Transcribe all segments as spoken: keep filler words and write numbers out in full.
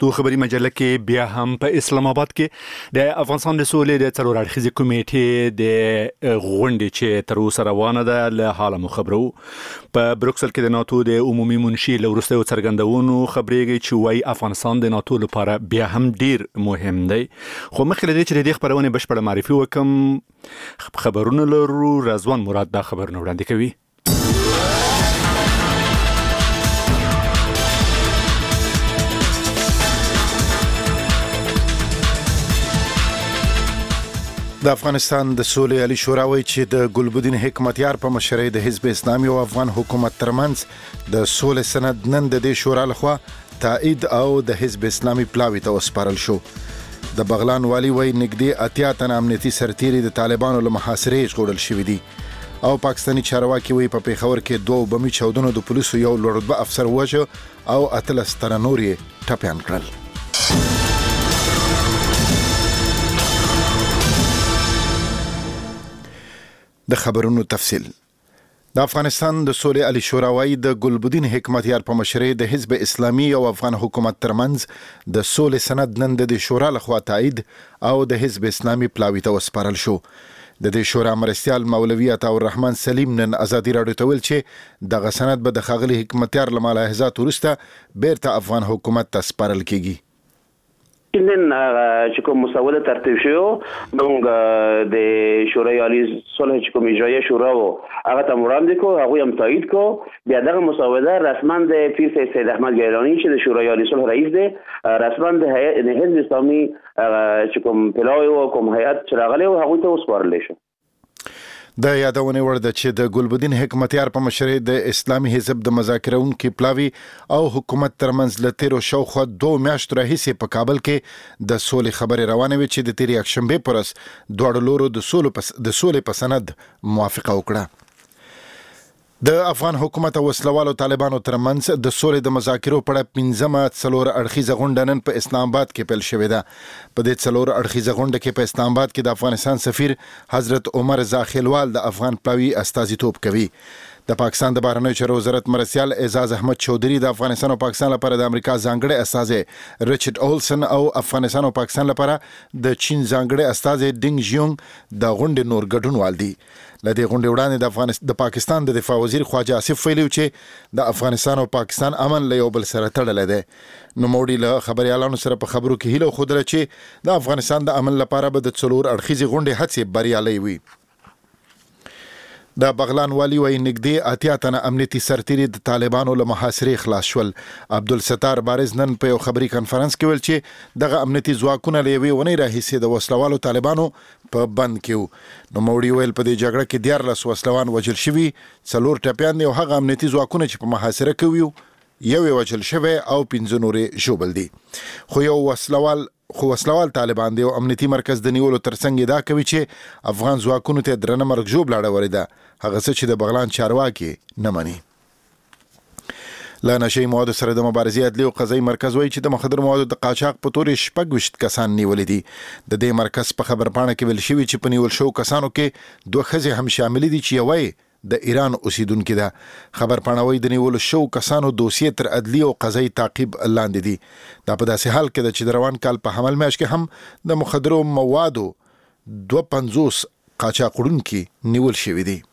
پښتو خبري مجله کې بیا هم په اسلام آباد کې د افغانستان د سولې د څلور اړخیزې کمیټې د غونډې چې تر اوسه روانه ده له حاله مو خبرو. په بروکسل کې د ناتو د عمومي منشي له وروستیو څرګندونو خبرېږي چې وايي افغانستان د ناتو لپاره بیا هم ډیر مهم دی. خو مخکې له دې چې د دې خبرونې بشپړه معرفي وکم خبرونه لرو. رضوان مراد دا خبرونه وړاندې کوي. د افغانستان د سولې عالی شورا وایي چې د ګلبدین حکمتیار په مشرۍ د حزب اسلامي او افغان حکومت ترمنځ د سولې سند نن د دې شورا لخوا تایید او د حزب اسلامي پلاوي ته وسپارل شو. د بغلان والی وایي نږدې اتیا تن امنیتي سرتیري د طالبانو له محاصرې ژغورل شوي دي. او پاکستاني چارواکي وایي په پیښور کې دوه بمي چاودنو د پولیسو یو لوړ رتبه افسر ووژه او اتلس تنه نور یې ټپیان کړل. د خبرونو تفصیل. د افغانستان د سولې عالی شورا وايي د ګلبدین حکمتیار په مشرۍ د حزب اسلامي او افغان حکومت ترمنځ د سولې سند نن د شورا لخوا تایید او د حزب اسلامي پلاوي ته وسپارل شو. د دې شورا مرستیال مولوی عطا الرحمن سلیم نن ازادي راډیو ته ویل چې دغه سند به د ښاغلي حکمتیار له ملاحظات وروسته بیرته افغان حکومت ته سپارل کیږي. نن چې کوم مسوده ترتیب شو موږ د شورای عالی صلح چې کوم اجرایه شورا و هغه ته وړاندې کو هغه هم تایید کو. بیا دغه مسوده رسما د پیر سید احمد ګیلانی چې د شورای عالی صلح رئیس دی رسما د حزب اسلامي چې کوم پلاوی او کوم هیئت چې راغلی و هغه ته وسپارل شو. د یادونې وړ ده چې د ګلبدین حکمتیار په مشرۍ د اسلامي حزب د مذاکرونکو پلاوي او حکومت ترمنځ له تیرو شاوخوا دوه میاشتو راهیسې په کابل کې د سولې خبرې روانې وې چې د تیرې یکشنبې په ورځ دواړو لورو د سولې په سند موافقه وکړه. د افغان حکومت او وسلوالو طالبانو ترمنځ د سولې د مذاکرو په اړه پنځمه څلور اړخیزه غونډه نن په اسلام آباد کې پیل شوې ده. په دې څلور اړخیزه غونډه کې په اسلام آباد کې د افغانستان سفیر حضرت عمر زاخیلوال د افغان پلاوي استازیتوب کوي. د پاکستان د بهرنیو چارو وزارت مرستیال اعزاز احمد چودھری د افغانستان او پاکستان لپاره د امریکا ځانګړي استازي ریچارډ اولسن او افغانستان او پاکستان لپاره د چین ځانګړي استازي ډینګ ژیونګ د غونډې نور ګډونوال دي. لدې غونډې وړاندې د افغانستان د پاکستان د دفاع وزیر خواجه آصف ویلي چې د افغانستان او پاکستان امن له یو بل سره تړلی دی. نوموړي له خبريالانو سره په خبرو کې هیله خوده چې د افغانستان د امن لپاره به د څلور اړخیزې غونډې هڅې بریالۍ وي. د بغلان والی وایي نږدې اتیا تنه امنیتي سرتیري د طالبانو له محاصرې خلاص شول. عبدالستار بارز نن په یو خبري کانفرنس کې ویل چې دغه امنیتي ځواکونه له یوې ونې راهیسې د وسلوالو طالبانو په بند کې وو. نوموړي ویل په دې جګړه کې دیارلس وسلوان وژل شوي، څلور ټپیان دي او هغه امنیتي ځواکونه چې په محاصره کې وو یو یې وژل شوی او پنځه نورې ژوبل دي. خو یو وسلوال خو وسلوال طالبان دی او امنیتي مرکز د نیولو ترڅنګ دا کوي چې افغان ځواکونو ته درنه مرګ ژوبل اړولې ده، هغه څه چې د بغلان چارواکي نه مني. لا نشي مواد سره د مبارزې عدلي او قضایي مرکز وایي چې د مخدر موادو د قاچاق په تورې شپږ ویشت کسان نیولې دي. د دې مرکز په خبرپاڼه کې ویل شوي چې په نیول شو کسانو کې دوه ښځې هم شامل دي چې یوه د ایران اوسیدونکو ده. خبرپاڼه وایي د نیول شو کسانو دوسیې تر عدلي او قضایي تعقیب لاندې دي. دا په داسې حال کې ده چې د روان کال په حمل میاشت کې هم د مخدرو موادو دوه پنځوس قاچاق وړونکي نیول شوي دي.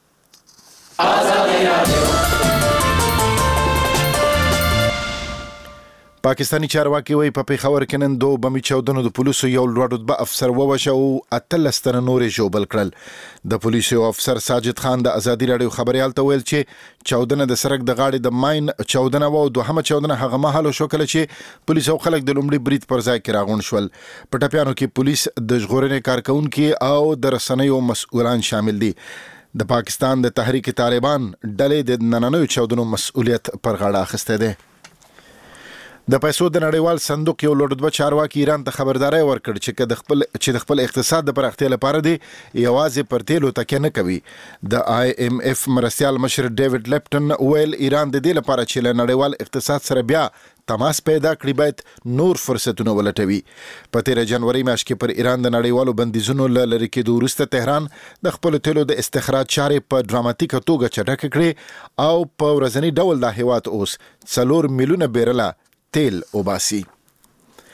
پاکستانی چارواکي وایي په پیښور کې نن دوه بمي چاودنو د پولیسو یو لوړ رتبه افسر ووژه او اتلس تنه نورې ژوبل کړل. د پولیسو افسر ساجد خان د ازادي راډیو خبريال ته ویل چې چاودنه د سرک د غاړې د ماین چاودنه و او دوهمه چاودنه هغه مهال شو کله چې پولیس او خلک د لومړي برید پر ځای کې راغون شول. په ټپیانو کې پولیس د ژغورنې کارکونکو او د رسنیو مسؤلان شامل دي. د پاکستان د تحریک طالبان ډلې د نننیو چاودنو مسؤلیت پر غاړه اخیستی دی. د پیسو د نړیوال صندوق یو لوړ رتبه چارواکي ایران ته خبرداري ورکړ چې د خپل چې د خپل اقتصاد د پراختیا لپاره دی یوازې پر تیلو تکیه نه کوي. د آی ایم ایف مرستیال مشر ډیوډ لیپټن ویل ایران د دې لپاره چې له نړیوال اقتصاد سره بیا تماس پیدا کړي باید نور فرصتونه ولټوي. په تیره جنوري میاشت کې پر ایران د نړیوالو بندیزونو له لرې کېدو وروسته تهران د خپل تیلو د استخراج چارې په ډراماتیکه توګه چټکه کړې او په ورځنی ډول دا هیواد اوس څلور میلیونه بیرله تیل وباسي.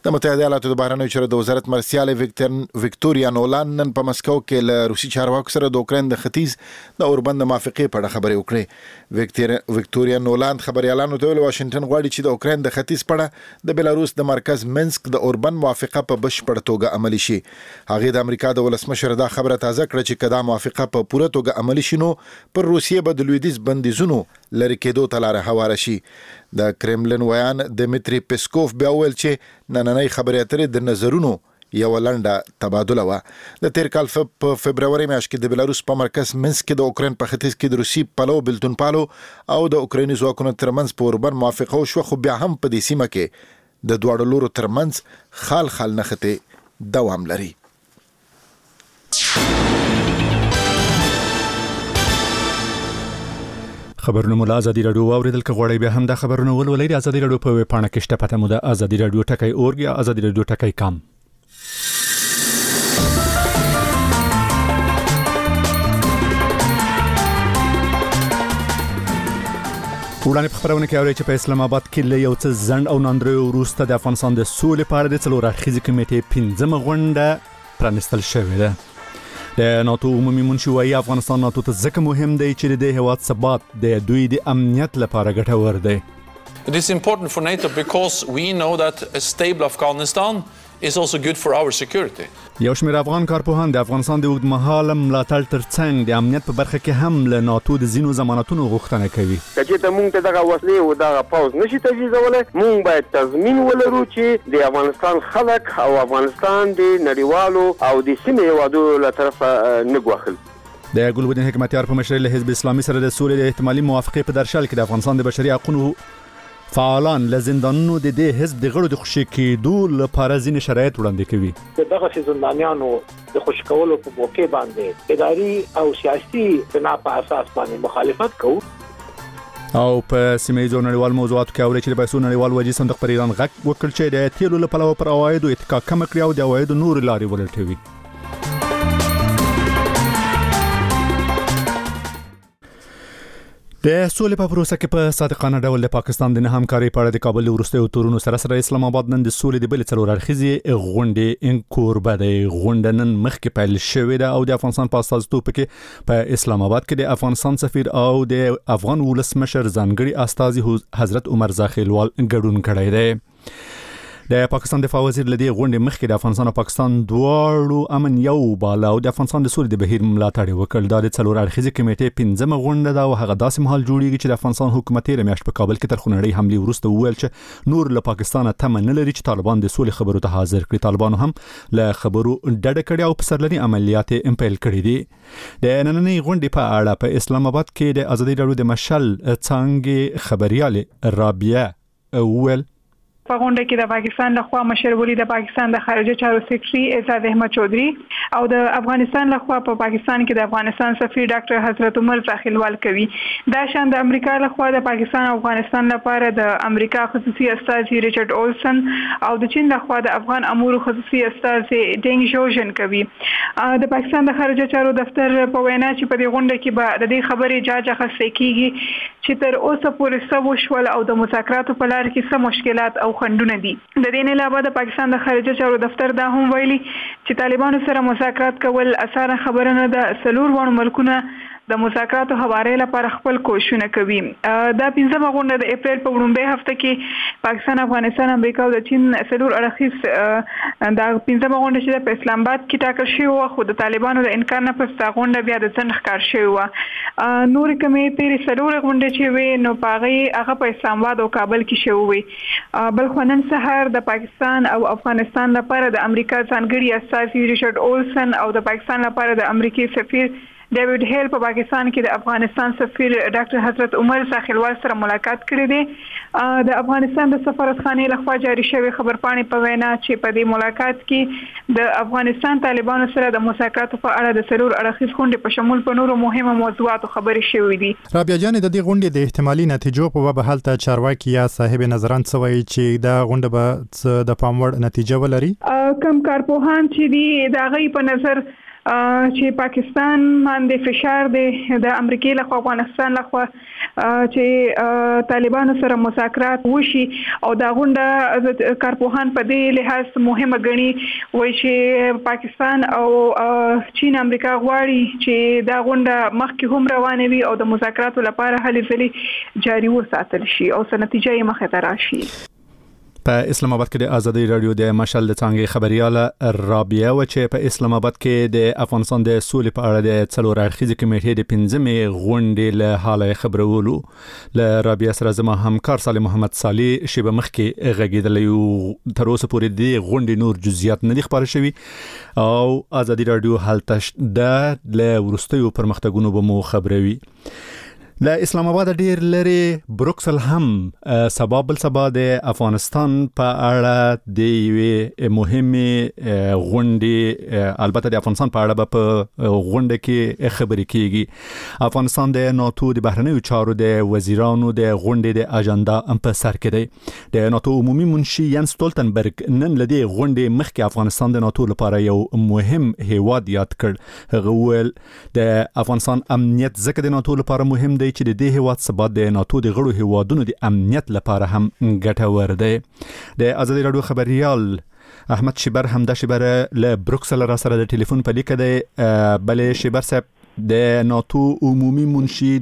د متحده ایالاتو د بهرنیو چارو د وزارت مرسیال وکټوریا نولان نن په مسکو کې له روسي چارواکو سره د اوکراین د ختیځ د اوربند موافقې په اړه خبرې وکړې. وکټوریا نولان خبريالانو ته ویل واشنگټن غواړي چې د اوکراین د ختیځ په اړه د بلاروس د مرکز منسک د اوربند موافقه په بشپړ توګه عملي شي. هغه د امریکا د ولسمشر دا خبره تازه کړه چې کدا موافقه په پوره توګه عملي شي نو پر روسیې به د لویدیځ بندیزونو لری کېدو ته لاره هواره شي. د کرملن ویان دمیتری پیسکوف بیا ویل چې نننۍ خبرې اترې د نظرونو یو لنډه تبادله و. د تیر کال په فبرवरी میاشت کې د بلاروس په مرکز منسک کې د اوکراین په ختیځ کې د روسي پلو بلتون پالو او د اوکرایني ځواکونو ترمنځ په اوربند موافقه وشوه، خو بیا هم په دې سیمه کې د دواړو لورو ترمنځ خال خال نښتې دوام لري. خبرونه مو له ازادي راډیو واوریدل. که غواړئ بیا هم دا خبرونه ولولئ د ازادي راډیو په ویب پاڼه کې شته، پته مو د ازادي راډیو ټکی اورګ یا ازادي راډیو ټکی کام. وړاندې په خبرونه کې اورئ چې په اسلام آباد کې له یو څه ځنډ او ناندریو وروسته د افغانستان د سولې په اړه د څلور اړخیزې کمیټې پنځمه غونډه پرانیستل شوې ده. د ناتو عمومي منشي وايي افغانستان ناتو ته ځکه مهم دی چې د هیواد ثبات د دوی د امنیت لپاره ګټور دی. It is important for NATO because we know that a stable Afghanistan is also good for our security. یو شمېر افغان کارپوهان د افغانستان د اوږدمهاله ملاتړ ترڅنګ د امنیت په برخه کې هم له ناتو د ځینو ضمانتونو غوښتنه کوي. چې ته مونږ ته دغه وسلې او دغه پوز نشي تجهیزولی، مونږ باید تضمین ولرو چې د افغانستان خلک او افغانستان د نړیوالو او د سیمې هیوادونو له طرفه نه ګواښل. د ګلبدین حکمتیار په مشرۍ له حزب اسلامي سره د سولې د احتمالي موافقې په درشل کې د افغانستان د بشري حقوقو فعالان له زندانونو د دې حزب د غړو د خوشي کېدو لپاره ځینې شرایط وړاندې کوي. دغه زندانیانو د خوشي کولو په موقع باندې اداري او سیاسي بنا په اساس باندې مخالفت کوو. او په سیمه ییزو نړیوال موضوعاتو کې اوري چې د پیسو نړیوال وجې صندوق پر ایران غږ وکړ چې د تیلو له پلوه پر عوایدو اتکا کم کړی او د عوایدو نور لارې ولټوي. د سولې په پروسه کې په صادقانه ډول د پاکستان د نه همکارۍ په اړه د کابل وروستیو تورونو سره سره اسلام آباد نن د سولې د بل څلور اړخیزې غونډې انکوربه د غونډه نن مخکې پیل شوې ده او د افغانستان په استازیتوب کې په اسلام آباد کې د افغانستان سفیر او د افغان ولسمشر ځانګړي استازي حضرت عمر زاخیلوال ګډون کړی دی. د پاکستان دفاع وزیر لدی غونډې مخکې د افغانستان او پاکستان دواړو امن یو بالا او د افغانستان د سولې د بهیر ملاتړ وکړ. دا د څلور اړخیزې کمیټې پنځمه غونډه ده او هغه داسې مهال جوړیږي چې د افغانستان حکومت یې میاشت په کابل کې تر خونړۍ حملې وروسته وویل چې نور له پاکستانه تمه نه لري چې طالبان د سولې خبرو ته حاضر کړي. طالبانو هم له خبرو ډډه کړې او په سرلني عملیات یې پیل کړي دي. د نننۍ غونډې په اړه په اسلام آباد کې د ازادي راډیو د مشل څانګې خبريال رابعه وویل په غونډه کې د پاکستان لخوا مشر ولی د پاکستان د خارجه چارو سیکرټري اعزاز احمد چودھری او د افغانستان لخوا په پاکستان کې د افغانستان سفیر ډاکټر حضرت عمر زاخیلوال کوي. دا شان د امریکا لخوا د پاکستان او افغانستان لپاره د امریکا خصوصي استازي ریچارډ اولسن او د چین لخوا د افغان امور خصوصي استازي ډینګ جوجن کوي. د پاکستان د خارجه چارو دفتر په وینا چې په دې غونډه کې به د دې خبرې جاج اخیستل کیږي چې تر اوسه پورې څه وشول او د مذاکراتو په لار کې څه مشکلات او خنډونه دي. د دې نه علاوه د پاکستان د خارجه چارو دفتر دا هم ویلي چې طالبانو سره مذاکرات کول اسانه خبره نه ده. څلور وړ ملکونه د مذاکراتو حواله لپاره خپل کوششونه کوي. دا پنځمه غونډه د اپریل په وړاندې هفته کې پاکستان، افغانستان، امریکا او د چین څلور اړخیز دا پنځمه غونډه چې په اسلام آباد کې ټاکل شوې و، خو د طالبانو د انکار نه پس دا غونډه بیا د څنډ ښکار شوې و. نور کمې تیرې څلور غونډې چې وې نو پاغې هغه په اسلام آباد او کابل کې شوې وې. بل خو نن سهار د پاکستان او افغانستان لپاره د امریکا ځانګړي استازي ریچارډ اولسن او د پاکستان لپاره د امریکای سفیر ډیوډ هیل په پاکستان کې د افغانستان سفیر ډاکټر حضرت عمر زاخیلوال سره ملاقات کړی دی. د افغانستان د سفارتخانې لخوا جاری شوی خبرپاڼې په وینا چې په دې ملاقات کې د افغانستان طالبانو سره د مذاکراتو په اړه د څلور اړخیز غونډې په شمول په نورو مهمو موضوعاتو خبرې شوې دي. رابعه جان، د دې غونډې د احتمالي نتیجو په باب حالت چارواکي یا صاحب نظران څه وایي چې دا غونډه به د پام وړ نتیجه ولري؟ کم کارپوهان چې دي دا غي په نظر چې پاکستان باندې فشار دی د امریکای له خوا افغانستان له خوا چې طالبانو سره مذاکرات وشي او دا غونډه کارپوهان په دې لحاظ مهمه ګڼي وایي چې پاکستان او چین امریکا غواړي چې دا غونډه مخکې هم روانه وي او د مذاکراتو لپاره هلې ځلې جاري وساتل شي او څه نتیجه یې مخې ته راشي. په اسلام آباد کې د ازادي رادیو د مشال د څنګه خبرياله رابعه و چې په اسلام آباد کې د افغانستان د سولې په اړه د څلور اړخیزه کمیټې د پنځمې غونډې له حاله خبرولو ل رابعه سره زما همکار صالح محمد صالح شیبه مخکې غږیدل یو تر اوسه پورې د غونډې نور جزئیات نه دي خبره شوي او ازادي رادیو حالت د ل ورستیو پرمختګونو به مو خبروي. له اسلام آباد ډیر لري بروکسل هم سبب بل سبا د افغانستان په اړه د یوې مهمه غونډې البته د افغانستان په اړه په غونډه کې خبرې کیږي. افغانستان د ناتو د بهرنیو چارو د وزیرانو د غونډې د اجنډا هم په سر کې دی. د ناتو عمومي منشي ینس ستولتنبرګ نن لدی غونډې مخکې افغانستان د ناتو لپاره یو مهم هیواد یاد کړ. هغه ول د افغانستان امنیت ځکه د ناتو لپاره مهم دی چې د دې هیواد ثبات د ناتو د غړو هیوادونو د امنیت لپاره هم ګټور دی. د ازادي رادیو خبريال احمد شیبر هم د شیبر له بروکسل را سره د ټلیفون په لیکه دی. بلې شیبر صاحب د ناتو عمومي منشي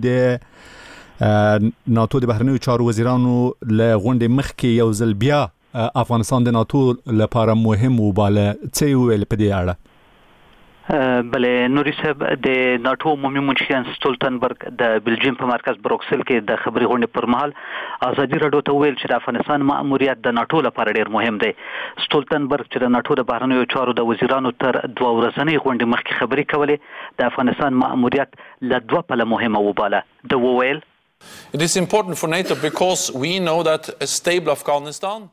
د ناتو د بهرنیو چارو وزیرانو له غونډې مخکې یو ځل بیا افغانستان د ناتو لپاره مهم وباله. څه ویل په دې اړه؟ بله نوري صاحب د ناتو عمومي منشي ینس ستولتنبرګ د بلجیم په مرکز بروکسل کې د خبري غونډې پر مهال ازادي رادیو ته ویل چې د افغانستان مأموریت د ناتو لپاره ډیر مهم دی. ستولتنبرګ چې د ناتو د بهرنیو چارو د وزیرانو تر دوه ورځنۍ غونډې مخکې خبري کولې د افغانستان مأموریت له دوه پله مهمه وباله. د وویل It is important for NATO because we know that a stable Afghanistan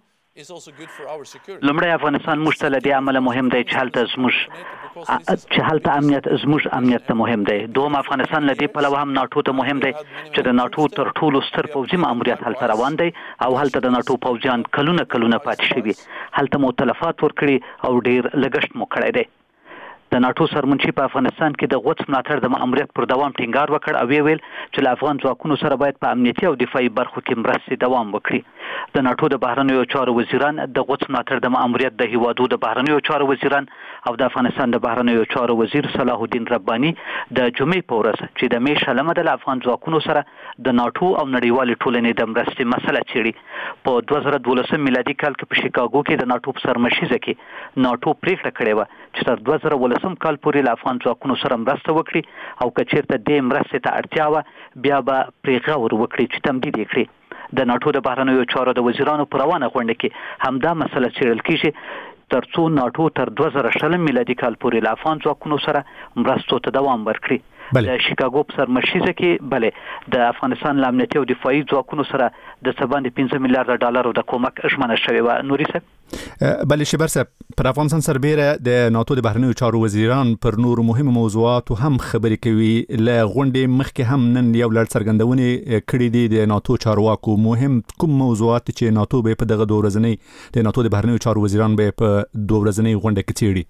لومړی افغانستان موږ ته له دې عمله مهم دی چې هلته زموږ چې هلته امنیت زموږ امنیت ته مهم دی. دوم افغانستان له دې پلوه هم ناتو ته مهم دی چې د ناتو تر ټولو ستر پوځي ماموریت هلته روان دی او هلته د ناتو پوځیان کلونه کلونه پاتې شوي. هلته مو تلفات ورکړي او ډیر لګښت مو کړی دی. د ناتو سرمنشي په افغانستان کې د غوڅ ملاتړ د ماموریت پر دوام ټینګار وکړ او ویل چې له افغان ځواکونو سره باید په امنیتي او دفاعي برخو کې مرستې دوام وکړي. د ناتو د بهرنیو چارو وزیران د غوڅ ملاتړ د ماموریت د هیوادو د بهرنیو چارو وزیران او د افغانستان د بهرنیو چارو وزیر صلاح الدین رباني د جمعې په ورځ چې د می شلمه د افغان ځواکونو سره د ناتو او نړیوال ټولنې د مرستې مسله چیړي. په دوه زره دولسم میلادي کال کې په شیکاګو کې د ناتو په سرمشیزه کې ناتو پریکړه کړې و چې تر دوه زره ولسم کال پورې له افغان ځواکونو سره مرسته وکړي او که چیرته دې مرستې ته اړتیا وه بیا به پرې غور وکړي چې تمدید یې کړي. د ناتو د بهرنیو چارو د وزیرانو په روانه غونډه کې همدا مسله څیړل کیږي ترڅو ناتو تر دوه زره شلم میلادي کال پورې له افغان ځواکونو سره مرستو ته دوام ورکړي. د شیکاګو په سرمشیزه کې بله د افغانستان له امنیتي او دفاعي ځواکونو سره د څه باندې پنځه میلیارډ ډالرو د کومک ژمنه شوې وه. نوري صاحب بلې شیبر صاحب پر افغانستان سربیره د ناتو د بهرنیو چارو وزیران پر نور مهم موضوعاتو هم خبرې کوي. له غونډې مخکې هم نن یو لړ څرګندونې کړې دي د ناتو چارواکو. مهم کوم موضوعات چې ناتو به په دغه دوه ورځنۍ د ناتو د بهرنیو چارو وزیران به په دوه ورځنۍ غونډه کې څیړي؟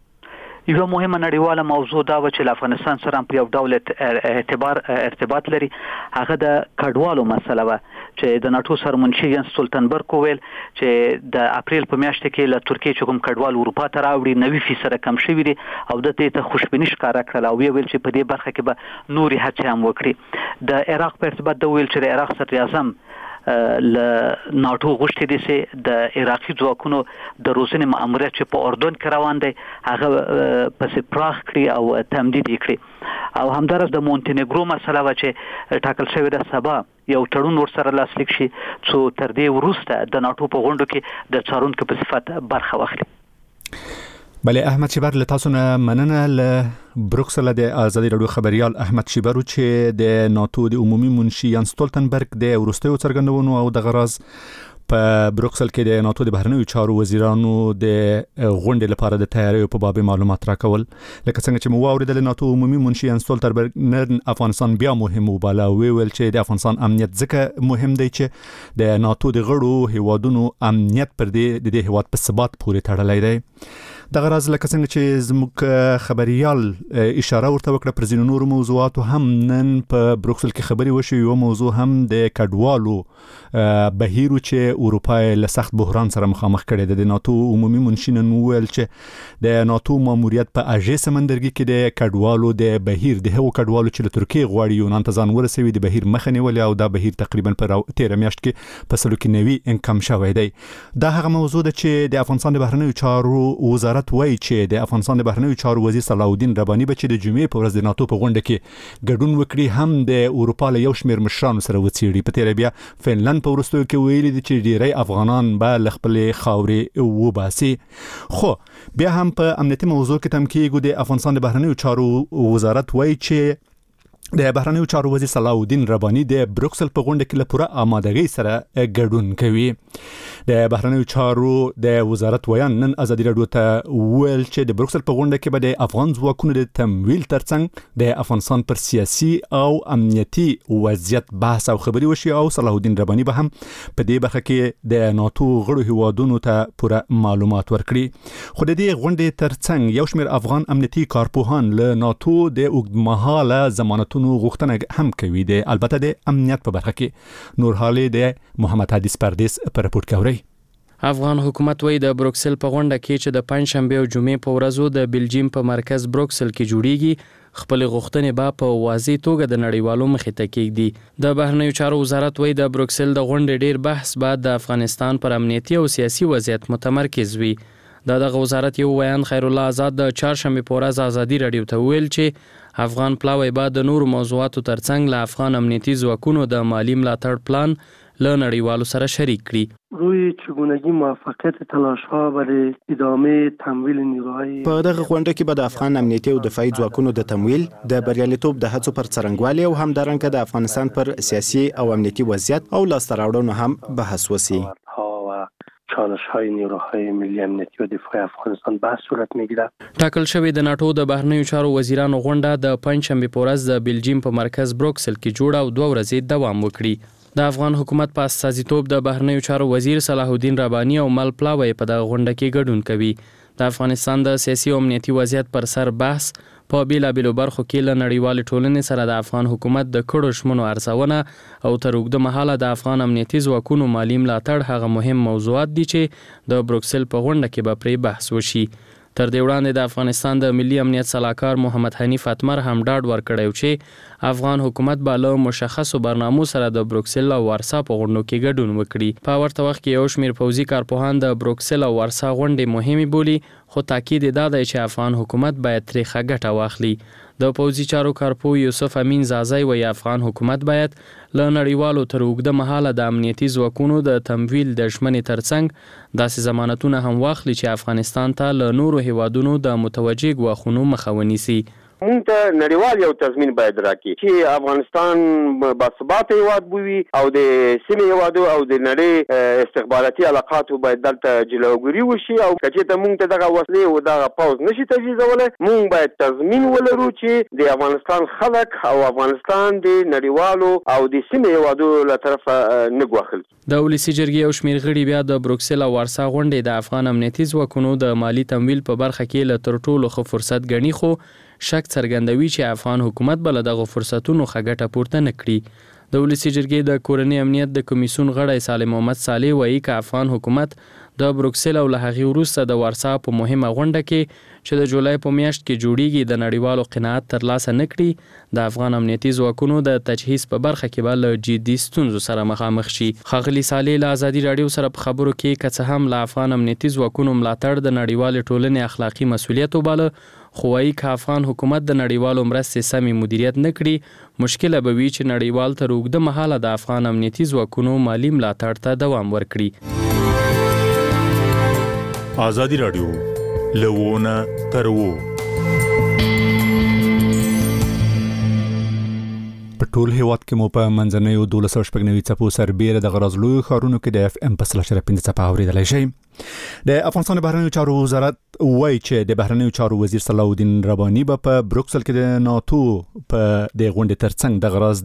یو مهمه نړیواله موضوع دا و چې افغانستان سره په یو ډول اعتبار ارتباط لري. هغه د کډوالو مسله و چې د ناتو سرمنشي ینس ستولتنبرګ ویل چې د اپریل په میاشت کې له ترکیې چې کوم کډوال اروپا ته راوړي نوي فیصد کم شوی دي او د دې ته خوشبیني ښکارا کړل او ویل چې په دې برخه کې به نوري هڅې هم وکړي. د عراق په ارتباط د ویل چې د عراق صدر اعظم ل ناتو غوښتي دي چې د عراقي ځواکونو د روزنې ماموریت چې په اردن کې روان دی هغه پس پراخ کړي او تمدید کړي. او همدارس د مونټینګرو مسله و چې ټاکل شوی د سبا یو تړون ورسره لاسلیک شي څو تر دې وروسته د ناتو په غونډو کې د څارونکو په صفت برخه واخلي. بله احمد شیبر له تاسو نه مننه. له بروکسل د ازادي رادیو خبريال احمد شیبر چې د ناتو د عمومي منشي ینس ستولتنبرګ د ورستیو څرګندونو او د غراز په بروکسل کې د ناتو د بهرنیو چارو وزیرانو د غونډې لپاره د تیاریو په باب معلومات راکول. لکه څنګه چې مو واوریدل ناتو عمومي منشي ان ستولتنبرګ نن افغانستان بیا مهم وباله ویل چې د افغانستان امنیت ځکه مهم دی چې د ناتو د غړو هیوادونو امنیت پر دې د هیواد په ثبات پورې تړلی دی. دغه راز لکه څنګه چې زموږ خبريال اشاره ورته وکړه پر ځینو نورو موضوعاتو هم نن په بروکسل کې خبري وشي. یو موضوع هم د کډوالو بهیرو چې اروپا له سخت بحران سره مخامخ کړي د ناتو عمومي منشي نن ویل چې د ناتو ماموریت په اژې سمندرګي کې د کډوالو د بهیر د هغو کډوالو چې له ترکیه غواړي یونان ته ځان ورسوي د بهیر مخه نیولې او دا بهیر تقریبا په تیر میاشت کې په سلو کې نوي انکم شوی دی. دا هغه موضوع ده چې د افغانستان د بهرنیو چارو وزارت وایي چې د افغانستان د بهرنیو چارو وزیر صلاح الدین رباني به چې د جمعې په ورځ د ناتو په غونډه کې ګډون وکړي هم د اروپا له یو شمېر مشرانو سره وڅېړي. په تیر بیا فنلند په وروستیو کې ویلي دي چې ډیری افغانان به له خپلې خاورې وباسي. خو بیا هم په امنیتي موضوع کې تم کېږو د افغانستان د بهرنیو چارو وزارت وایي چې د بهرنیو چارو وزیر صلاح الدین رباني د بروکسل په غونډه کې له پوره آمادګۍ سره ګډون کوي. د بهرنیو چارو د وزارت ویان نن ازادي راډیو ته ویل چې د بروکسل په غونډه کې به د افغان ځواکونو د تمویل ترڅنګ د افغانستان پر سیاسي او امنیتي وضعیت بحث او خبري وشي او صلاح الدین رباني به هم په دې برخه کې د ناتو غړو هیوادونو ته پوره معلومات ورکړي. خو د دې غونډې ترڅنګ یو شمېر افغان امنیتي کارپوهان له ناتو د اوږدمهاله ضمانتونو غوښتنه هم کوي. د البته د امنیت په برخه کې نور حالي د محمد حدیث پردیس پر رپورت کوي. افغان حکومت وایي د بروکسل په غونډه کې چې د پنځشنبه او جمعې په ورځو د بلجیم په مرکز بروکسل کې جوړیږي خپل غوښتنې به په واضح توګه د نړیوالو مخې ته کېږدي. د بهرنیو چارو وزارت وایي د بروکسل د غونډې ډیر بحث بعد د افغانستان پر امنیتي او سیاسي وضعیت متمرکز وي. د دغه وزارت یو بیان خیر الله آزاد د چهارشنبه په ورځ ازادي راډیو ته ویل چې افغان پلاوی بعد د نورو موضوعاتو ترڅنګ له افغان امنیتي ځواکونو د مالی ملاتړ پلان له نړیوالو سره شریک کړي. روی چگونگی موفقیت تلاش‌ها برای ادامه تمویل نیروهای په دغه غونډه کې به د افغان امنیتي او دفاعي ځواکونو د تمویل د بریالیتوب د هڅو پر څرنګوالي او همدارنګه د افغانستان پر سیاسي او امنیتي وضعیت او لاسته راوړنو هم بحث وشي. چالش‌های نیروهای ملی امنیتی و دفاعی افغانستان بحث صورت می‌گیرد. ټاکل شوی د ناتو د بهرنیو چارو وزیرانو غونډه د پنځشنبه په ورځ د بلجیم په مرکز بروکسل کې جوړه او دوه ورځې دوام وکړي. د افغان حکومت په استازیتوب د بهرنیو چارو وزیر صلاح الدین رباني او مل پلاوی په دغه غونډه کې ګډون کوي. د افغانستان د سیاسي او امنیتي وضعیت پر سر بحث په بیلابیلو برخو کې له نړیوال ټولنې سره د افغان حکومت د کړو ژمنو ارزونه او تر اوږده مهاله د افغان امنیتي ځواکونو مالی ملاتړ هغه مهم موضوعات دي چې د بروکسل په غونډه کې به پرې بحث وشي. تر دې وړاندې د افغانستان د ملي امنیت صلاحکار محمد حنیف اتمر هم ډاډ ورکړی چې افغان حکومت به له مشخصو برنامو سره د بروکسل او وارسا په غونډو کې ګډون وکړي. په ورته وخت کې یو شمېر پوځي کارپوهان د بروکسل او وارسا غونډې مهمې بولي، خو تاکید یې دا دی چې افغان حکومت باید ترې ښه ګټه واخلي. د پوځي چارو کارپو یوسف امین زازی وایي افغان حکومت باید له نړیوالو تر اوږده مهاله د امنیتي ځواکونو د تمویل د ژمنې ترڅنګ داسې ضمانتونه هم واخلي چې افغانستان ته له نورو هیوادونو د متوجه ګواښونو مخه ونیسي. مونږ ته نړیوال یو تضمین باید راکړي چې افغانستان باثباته هیواد بوي او د سیمې هیوادو او د نړۍ استخباراتي علاقاتو باید دلته جلوګیري وشي او که ته مونږ ته دغه وسلې او دغه پوز نشي تجهیزولی، مونږ باید تضمین ولرو چې د افغانستان خلک او افغانستان د نړیوالو او د سیمې هیوادو له طرفه نه ګواښل. د ولسي جرګې یو شمېر غړي بیا د بروکسل او وارسا غونډې د افغان امنیتي ځواکونو د مالی تمویل په برخه کې له تر ټولو ښه فرصت ګڼي، خو شک څرګندوي چې افغان حکومت به له دغو فرصتونو ښه ګټه پورته نه کړي. د ولسي جرګې د کورنۍ امنیت د کمیسیون غړی سالم محمد صالح وایي که افغان حکومت د بروکسل او له هغې وروسته د وارسا په مهمه غونډه کې چې د جولای په میاشت کې جوړیږي د نړیوالو قناعت ترلاسه نه کړي، د افغان امنیتي ځواکونو د تجهیز په برخه کې به له جدي ستونزو سره مخامخ شي. ښاغلي صالح له ازادي راډیو سره په خبرو کې که څه هم له افغان امنیتي ځواکونو ملاتړ د نړیوالې ټولنې اخلاقي مسؤلیت وباله، خو وایي که افغان حکومت د نړیوالو مرستې سمې مدیریت نه کړي، مشکله به وي چې نړیوال تر اوږده مهاله د افغان امنیتي ځواکونو مالی ملاتړ ته دوام ورکړي. ازادي راډیو لوونه تر وو په ټول هیواد کې مو په منځنیو دولس سوه شپږ نوي څپو سربیره د غرضلوي ښارونو کې د اف ام په سل اشاریه پنځه څپه اورېدلی شئ. د افغانستان بهرنیو چارو وزارت وایي چې د بهرنیو چارو وزیر صلاح الدین رباني به په بروکسل کې د ناتو په د غونډې ترڅنګ د غراز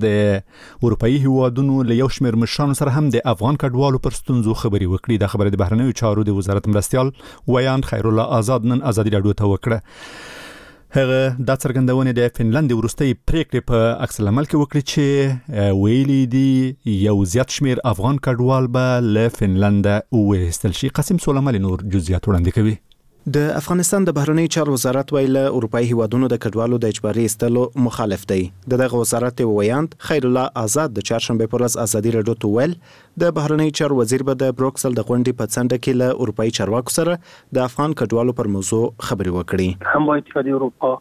د اروپאי هیوادونو له یو شمېر مشرانو سره هم د افغان کډوالو پر ستونزو خبرې وکړي. دا خبره د بهرنیو چارو د وزارت مرستیال ویان خیرالله آزاد نن ازادي راډیو ته وکړه. هغه د څرګندونې د فنلند وروستۍ پریکړې په عکس العمل کې وکړي چې ویلي دي یو زیات شمیر افغان کډوال به له فنلند وایستل شي. قاسم سلیمانی نور جزئیات وړاندې کوي. د افغانستان د بهرنی چارو وزارت ویل اروپאי هیوادونو د کډوالو د اجباري ایستلو مخالف دی. دغه وزارت ویاند خیرالله آزاد د چهارشنبه پر ورځ ازادي راډیو ته ویل د بهرنی چارو وزیر به د بروکسل د غونډې په څنډه کې له اروپאי چارواکو سره د افغان کډوالو پر موضوع خبرې وکړي. هم با اتحادیه اروپا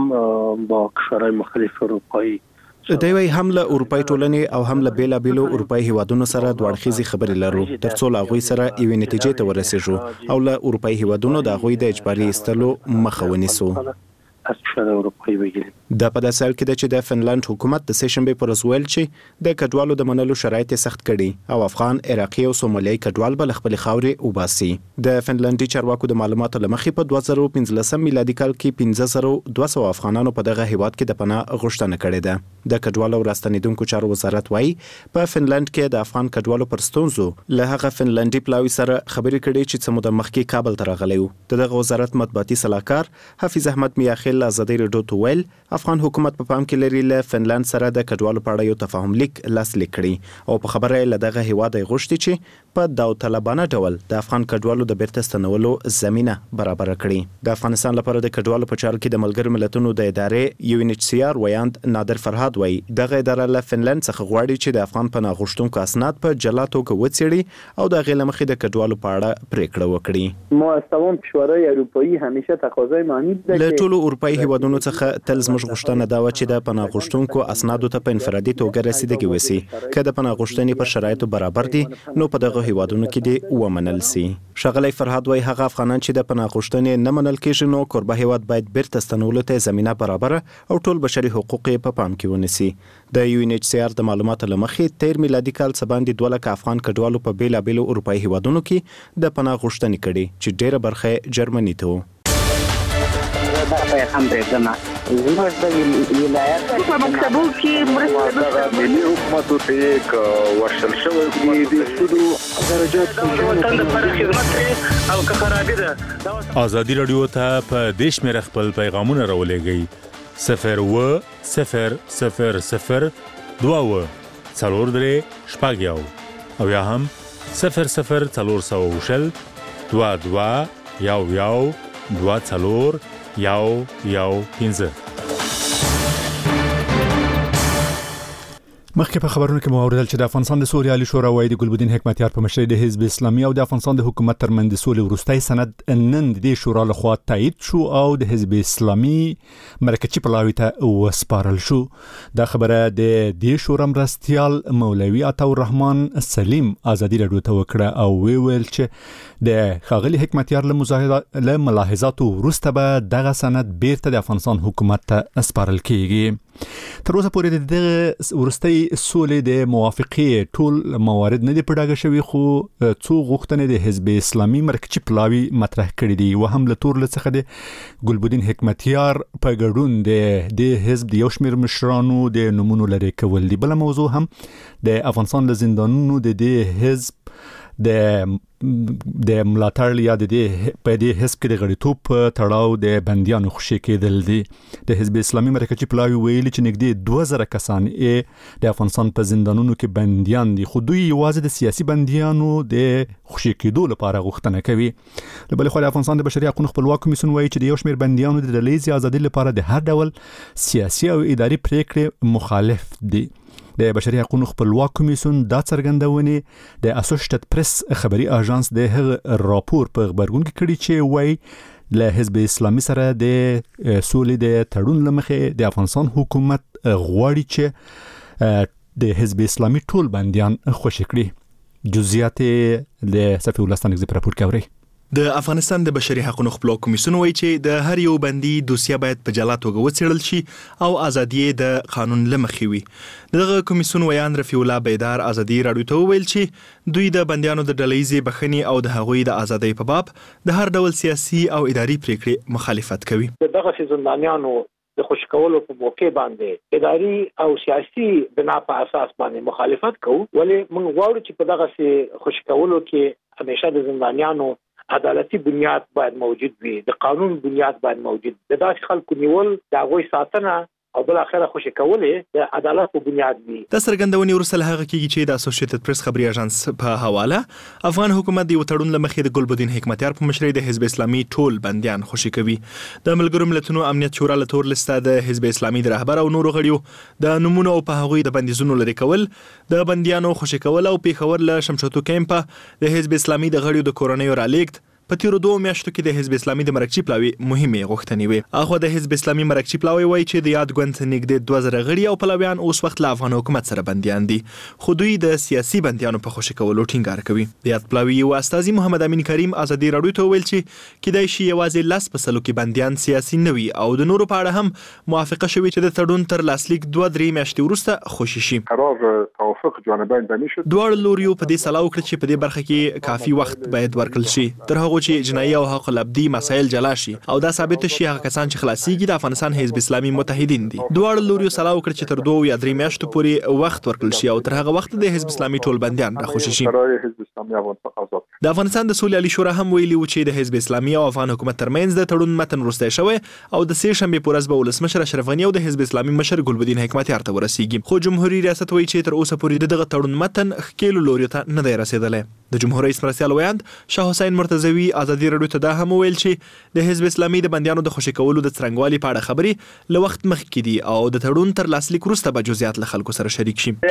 هم با کشورهای مختلف اروپایی دوی وی هم له اروپאי ټولنې او هم له بیلا بیلو اروپאי هیوادونو سره دوړخیزي خبرې لرو ترڅو لا غوي سره یو نتیجې ته ورسېږو او له اروپאי هیوادونو د غوي د اجباري استلو مخه ونیسو. از کشور اروپایی بگیریم. د په داسې حال کې چې د فنلند حکومت د سهشنبه پر ورځ ویل چې د کډوالو د منلو شرایط سخت کړي او افغان، عراقي او سومالیایي کډوال بل خپل خاورې وباسي. د فنلندي چارواکو د معلوماتو لمخې په دوه زره پنځلسم میلادي کال کې پنځه زره دوه سوه افغانانو په دغه هیواد کې د پناه غوښتنه کړې ده. د کډوالو راستنیدونکو چارو وزارت وایي په فنلند کې د افغان کډوالو پر ستونزو له هغه فنلندي پلاوي سره خبرې کړي چې څه موده مخکې کابل ته راغلی و. دغه وزارت مطبوعاتي سلاکار حفیظ احمد میاخیل ازادي راډیو ته ویل افغان حکومت په پام کې لري له فنلند سره د کډوالو په اړه یو تفاهم لیک لاسلیک کړي او په خبره له دغه هیواد غوښتي چې په داوطلبانه ډول د افغان کډوالو د بیرته ستنولو زمينه برابر کړي. د افغانستان لپاره د کډوالو په چارو کې د ملګرو ملتونو د ادارې یو ان ایچ سی آر ویاند نادر فرهاد وایي دغه اداره له فنلند څخه غواړي چې د افغان پناه غوښتونکو اسناد په جلا توګه وڅېړي او د غیر مخې د کډوالو په اړه پریکړه وکړي. ما از تمام کشورهای اروپایی همیشه تقاضای معنی ده له ټولو اروپאי هیوادونو څخه تل زموږ غوښتنه دا و چې د پناه غوښتونکو اسنادو ته په انفرادي توګه رسیدګي وسی. که د پناه غوښتنې پر شرایطو برابر دي نو په دغه هیوادونو کې دي ومنل سي. شغلی فرهاد وایي هغه افغانان چې د پناه غوښتنې نه منل کېږي نو کوربه هیواد باید بیرته ستنولو ته زمینه برابر او ټول بشري حقوق په پام کې ونیسي. د یو ان ایچ سی آر د معلوماتو لمخې تیر میلادي کال څخه باندې دوه لکه افغان کډوالو په بیلا بیلو اروپאי هیوادونو کې د پناه غوښتنې کړي چې ډیره برخه جرمني ته و. دا پیغام درځنه زموږ د ولایت په مکتبو کې مرسته ملي حکومت ته یک ورشل شوی دی د سودو درجات وطن پر خدمت او که خرابې ده. ازادي راډیو ته په دیش مې خپل پیغامونه راولېږئ صفر و صفر صفر صفر دوه و څلور درې شپږ یو او یا هم صفر صفر څلور سوه شل دوه دوه یو یو دوه څلور یو یو پنځه. مخکې په خبرونو کې مو اوریدل چې د افغانستان د سولې عالی شورا وایي د ګلبدین حکمتیار په مشرۍ د حزب اسلامي او د افغانستان د حکومت ترمنځ د سولې وروستۍ سند نن د شورا لخوا تایید شو او د حزب اسلامي مرکزي پلاوي ته وسپارل شو. دا خبره د دې شورا مرستیال مولوي عطاالرحمن سلیم ازادي راډیو ته وکړه او وی ویل چې د ښاغلي حکمتیار له ملاحظاتو وروسته به دغه سند بیرته د افغانستان حکومت ته سپارل کیږي. تر اوسه پورې د دغه ورستۍ سولې د موافقې ټول موارد نه دي په ډاګه شوي خو څو غوښتنې د حزب اسلامي مرکزي پلاوي مطرح کړي دي و هم له تور څخه د ګلبدین حکمتیار په ګډون د د حزب د یو شمېر مشرانو د نومونو لري کول دي. بل موضوع هم د افغانستان له زندانونو د د حزب د د ملاتړ یا د په دې حزب کې د غړیتوب تړاو د بندیانو خوشي کېدل دي. د حزب اسلامي مرکزي پلاوي ویلي چې نږدې دوه زره کسان یې د افغانستان په زندانونو کې بندیان دي خو دوی یوازې د سیاسي بندیانو د خوشي کېدو لپاره غوښتنه کوي. له بل خوا د افغانستان د بشري حقوقو خپلواک کمیسیون وایي چې د یو شمېر بندیانو د ډلهییزې ازادۍ لپاره د هر ډول سیاسي او اداري پریکړې مخالف دي. د بشري حقوقو خپلواک کمیسیون دا څرګندونې د اسوسییټډ پریس خبري اژانس د هغه راپور په خبرګون کې کړي چې وایي له حزب اسلامي سره د سولې د تړون لمخې د افغانستان حکومت غواړي چې د حزب اسلامي ټول بندیان خوشي کړي. جزئیات د صفی ولستان اگزیپ راپور کوي. د افغانستان د بشري حقوقو خپلواک کمیسیون وایي چې د هر یو بندي دوسیه باید په جلا توګه وڅېړل شي او ازادي د قانون لمخې وي. دغه کمیسیون ویان رفیع الله بیدار ازادي راډیو ته وویل چې دوی د بندیانو د ډلهیزې بخښنې او د هغوی د ازادۍ په باب د هر ډول سیاسي او اداري پریکړې مخالفت کوي. دغه زندانیانو د خوشی کولو په موقع باندې اداري او سیاسي بنا په اساس باندې مخالفت کوو، ولی موږ غواړو چې په دغه خوشی کولو کې همیشه د زندانیانو عدالتي بنیاد باید موجود وي، د قانون بنیاد باید موجود وي. د داسې خلکو نیول د هغوی ساتنه او بل اخره خوشی کولې د عدالت په بنیاد وي. د سرګندونې وروسته هغه کېږي چې د اسوسییټډ پریس خبري اژانس په حواله افغان حکومت د یو تړون لمخې د ګلبدین حکمتیار په مشرۍ د حزب اسلامي ټول بندیان خوشی کوي. د ملګرو ملتونو امنیت شورا له تور لسته د حزب اسلامي د رهبر او نورو غړیو د نمونه او په هغوی د بندیزونو لري کول، د بندیانو خوشی کول او پیښور له شمشتو کیمپ د حزب اسلامي د غړیو د کورنۍ رالیږد په تیرو دوه میاشتو کې د حزب اسلامي د مرکزي پلاوي مهمه غوښتنې وي. اخو د حزب اسلامي مرکزي پلاوي وایي چې د یاد ګوند نږدې دوه زره غړي او پلاویان اوس وخت له افغان حکومت سره بنديان دي، خو دوی د سیاسي بنديانو په خوشی کولو ټینګار کوي. د یاد پلاوي یو استاذي محمد امین کریم ازادي راډیو ته ویل چې کیدای شي یوازې لاس په سلو کې بنديان سیاسي نه وي او د نورو په اړه هم موافقه شوې چې د تړون تر لاسلیک دوه درې میاشتې وروسته خوشی شي. قرار توافق جانبین بنیشد. دواړو لوریو په دې سلا وکړه چې په دې برخه کې کافي وخت باید ورکړل شي تر هغه چې جنایي او حق الابدي مسائل جلا شي او دا ثابت شي هغه کسان چې خلاصيږي د افغانستان حزب اسلامي متحدین دي. دواړو لوریو سلا وکړه چې تر دوه یا درې میاشتو پورې وخت ورکړل شي او تر هغه وخت د حزب اسلامي ټول بنديان راخوشي شي. د افغانستان د سولې عالی شورا هم ویلي و چې د حزب اسلامي او افغان حکومت ترمنځ د تړون متن وروسته شوی او د سې شنبه په ورځ به ولسمشر اشرف غنی او د حزب اسلامي مشر ګلبدین حکمتیار ته ورسیږي، خو جمهوریت ریاست وایي چې تر اوسه پورې دغه تړون متن خکېلو لوري ته نه دی رسیدلی. د جمهور رئیس مرستیال ویاند شاه حسین مرتضوی ازادي راډیو ته دا هم ویل چې د حزب اسلامي د بندیانو د خوشی کولو د څرنګوالي په اړه خبرې له وخت مخکې دي او د تړون تر لاسلیک وروسته به جزئیات له خلکو سره شریک شي.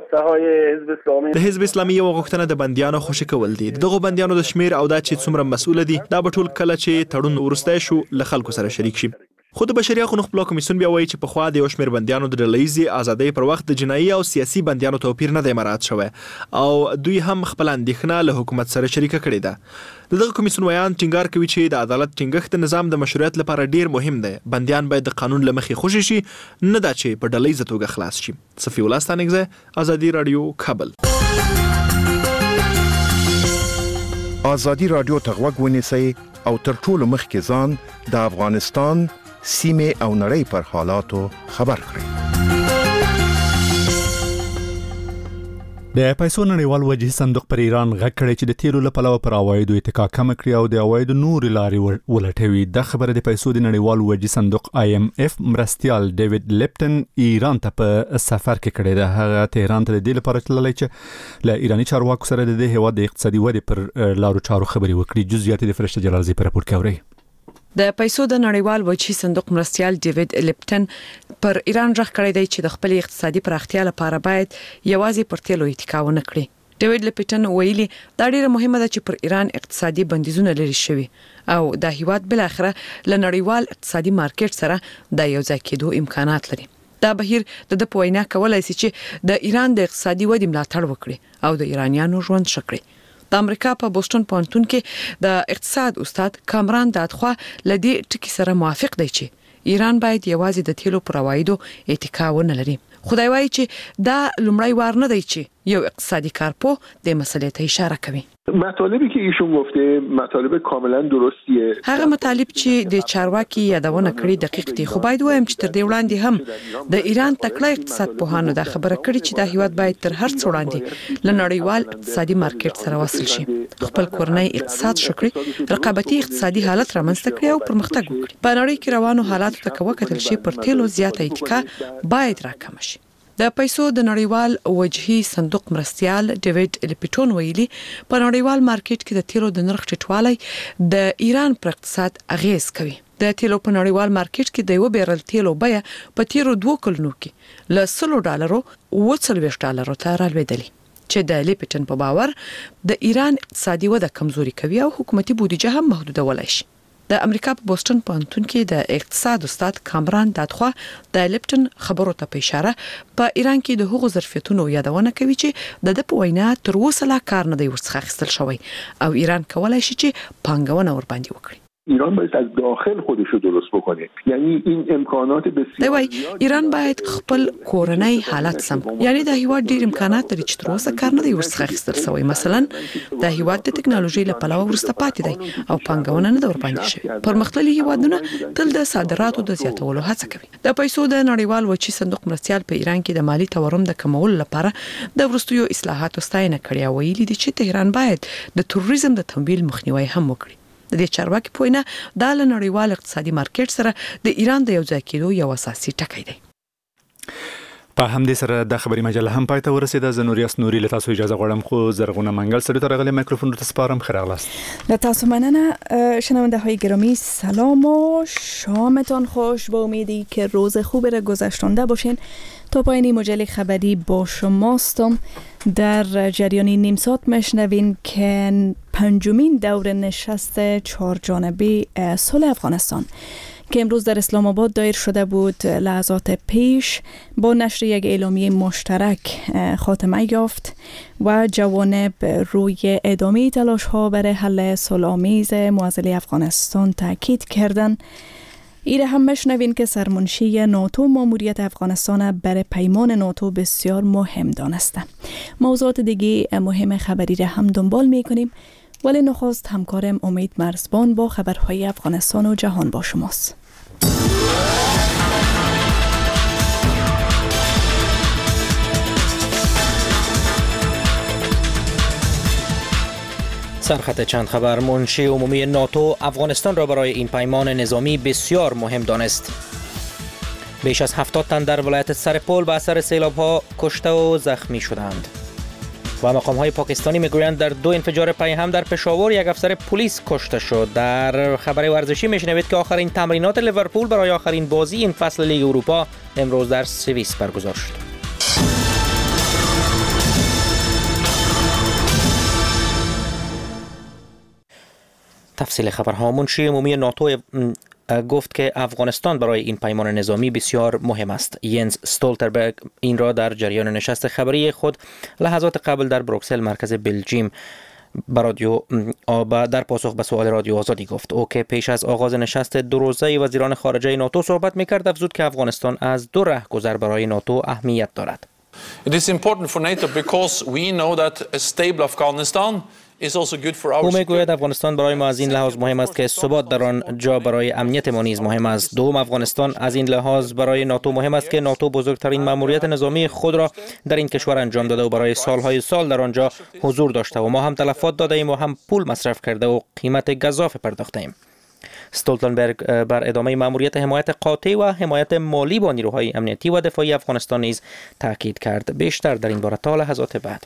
د حزب اسلامي یو غوښتنه د بندیانو خوشی کول دي. دغه بندیانو د شمیر او دا چې څومره مسؤل دي دا به ټول کله چې تړون وروسته شو له خلکو سره شریک شي. خو د بشري حقوقو خپلواک کمیسیون بیا وایي چې په خوا د یو شمېر بندیانو د ډلهیزې ازادۍ پر وخت د جنایي او سیاسي بندیانو توپیر نه دی مراعات شوی او دوی هم خپل اندېښنه له حکومت سره شریکه کړې ده. د دغه کمیسیون ویان ټینګار کوي چې د عدالت ټینګښت د نظام د مشروعیت لپاره ډیر مهم دی. بندیان باید د قانون له مخې خوشي شي، نه دا چې په ډلهیزه توګه خلاص شي. صفي الله ستانکزی، ازادي راډیو، کابل. ازادي راډیو ته غوږ ونیسئ او تر ټولو مخکې ځان د افغانستان سیمه او نړۍ پر حالاتو خبر کړئ. د پیسو نړیوال وجهي صندوق پر ایران غږ کړی چې د تیلو له پلوه پر عوایدو اتکا کم کړي او د عوایدو نورې لارې ولټوي. دا خبره د پیسو د نړیوال وجهي صندوق آی ایم اف مرستیال ډیوډ لیپټن ایران ته په سفر کې کړی ده. هغه تهران ته د دې لپاره تللی چې له ایراني چارواکو سره د دې هیواد د اقتصادي ودې پر لارو چارو خبرې وکړي. جزئیات د فرشته جلالزی په راپور کې اورئ. د پیسو د نړیوال وجهي صندوق مرستیال ډیوډ لیپټن پر ایران غږ کړی دی چې د خپل اقتصادي پراختیا لپاره باید یوازې پر تیلو اتکا ونه کړي. ډیوډ لیپټن ویلي دا ډیره مهمه ده چې پر ایران اقتصادي بندیزونه لري شوي او د هیواد بل اخره له نړیوال اقتصادي مارکیټ سره د یو ځای کېدو امکانات لري. دا بهیر د د پوینا کولای شي چې د ایران د اقتصادي ودې ملاتړ وکړي او د ایرانیانو ژوند ښه کړي. د امریکا په بوسټون پوهنتون کې د اقتصاد استاد کامران دادخوا لدی ټکی سره موافق دی چې ایران باید یوازې د تیلو پر عوایدو اتکا ونه لري. خدای وایي چې دا لومړی وار نه دی چې یو اقتصادي کارپو د مسلې ته اشاره کوي. مطالبی که ایشون گفته مطالب کاملا درستیه. هغه مطالب چې د چارواکي یادونه کړې دقیق دي، خو باید وایم چې تر دې وړاندې هم د ایران تکړه اقتصاد پوهانو دا خبره کړې چې د هیواد باید تر هر څه وړاندې له نړیوال اقتصادي مارکیټ سره وصل شي، خپل کورنۍ اقتصاد شکري رقابتي اقتصادي حالت رامنځته کړي او پرمختګ وکړي. په نړۍ کې روانو حالاتو ته وکتل شي پر تیلو زیاته اتکا باید راکم شي. د پیسو د نړیوال وجهي صندوق مرستیال ډیوډ لیپټن ویلي په نړیوال مارکیټ کې د تیلو د نرخ ټیټوالی د ایران پر اقتصاد اغیز کوي. د تیلو په نړیوال مارکیټ کې د یو بیرل تیلو بیه په تیرو دوه کلونو کې له سلو ډالرو اوه څلوېښت ډالرو ته رالوېدلې چې د لیپټن په باور د ایران اقتصادي وده کمزوري کوي او حکومتي بودیجه هم محدودولای شي. د امریکا په بوسټن پوهنتون کې د اقتصاد استاد کامران دادخوا د لپټن خبرو ته په اشاره په ایران کې د حقوق ظرفیتونو یادونه کوي چې د د په وینا تر اوسه لا کار نه دی ورڅخه اخیستل شوی او ایران کولای شي چې پانګونه ور باندې وکړي. ایران باید از داخل خودش رو درست بکنه، یعنی این امکانات بسیار دی ایران باید خپل کورنۍ حالت سم، یعنی د هیواد ډیر امکانات لري چې تر اوسه کار نه دی ورڅخه اخیستل شوی. مثلا د هیواد د ټکنالوژي له پلوه ورسته پاتې دی او پانګونه نه ور باندې شي. پرمختللي هیوادونه تل د صادراتو د زیاتولو هڅه کوي. د پیسو د نړیوال وچی صندوق مرستيال په ایران کې د مالی تورم د کمولو لپاره د ورستیو اصلاحاتو ستاینه کړې او ویلي دي چې تهران باید د تروریزم د تمویل مخنیوي هم وکړي. د دې چارواکي په وینا د نړیوال اقتصادي مارکیټ سره د ایران د یو ځای کېدو یو اساسي ټکی دی. په همدې سره د خبري مجله هم پای ته ورسېده. زه نوریاس نوري له تاسو اجازه غواړم خو زرغونه منګل سره ترغلي میکروفون ته سپارم. خیرغلاست. له تاسو مننه شنونده های گرامی، سلام و شامتان خوش. با امیدی که روز خوبی را گذشتنده باشین. تا پایین مجله خبری با شماستم. در جریان نیم ساعت میشنوین که پنجمین دور نشست چهار جانبه صلح افغانستان که امروز در اسلام آباد دایر شده بود لحظات پیش با نشر یک اعلامیه مشترک خاتمه یافت و جوانب روی ادامه تلاش ها برای حل صلح‌آمیز معضل افغانستان تاکید کردند. ایره هم مشنوین که سرمنشی ناتو ماموریت افغانستان برای پیمان ناتو بسیار مهم دانسته. موضوعات دیگه مهم خبری را هم دنبال میکنیم، ولی نخست همکارم امید مرزبان با خبرهای افغانستان و جهان با شماست. سرخط چند خبر. منشی عمومی ناتو افغانستان را برای این پیمان نظامی بسیار مهم دانست. بیش از هفتاد تن در ولایت سرپل به اثر سیلاب‌ها کشته و زخمی شدند. و مقام‌های پاکستانی میگویند در دو انفجار پی هم در پشاور یک افسر پلیس کشته شد. در خبر ورزشی میشنوید که آخرین تمرینات لیورپول برای آخرین بازی این فصل لیگ اروپا امروز در سوئیس برگزار شد. تفصیل خبرها. منشی عمومی ناتو گفت که افغانستان برای این پیمان نظامی بسیار مهم است. ینز استولتنبرگ این را در جریان نشست خبری خود لحظات قبل در بروکسل مرکز بلژیم با رادیو در پاسخ به سوال رادیو آزادی گفت. او که پیش از آغاز نشست دو روزه وزیران خارجه ناتو صحبت می‌کرد افزود که افغانستان از دو راهگذر برای ناتو اهمیت دارد. It is important for NATO because we know that a stable Afghanistan او میگوید افغانستان برای ما از این لحاظ مهم است که ثبات در آن جا برای امنیت ما نیز مهم است. دوم، افغانستان از این لحاظ برای ناتو مهم است که ناتو بزرگترین مأموریت نظامی خود را در این کشور انجام داده و برای سالهای سال در آنجا حضور داشته و ما هم تلفات داده ایم و هم پول مصرف کرده و قیمت گزاف پرداخته ایم. استولتنبرگ بر ادامه مأموریت حمایت قاطع و حمایت مالی با نیروهای امنیتی و دفاعی افغانستان نیز تاکید کرد. بیشتر در این باره تا لحظات بعد.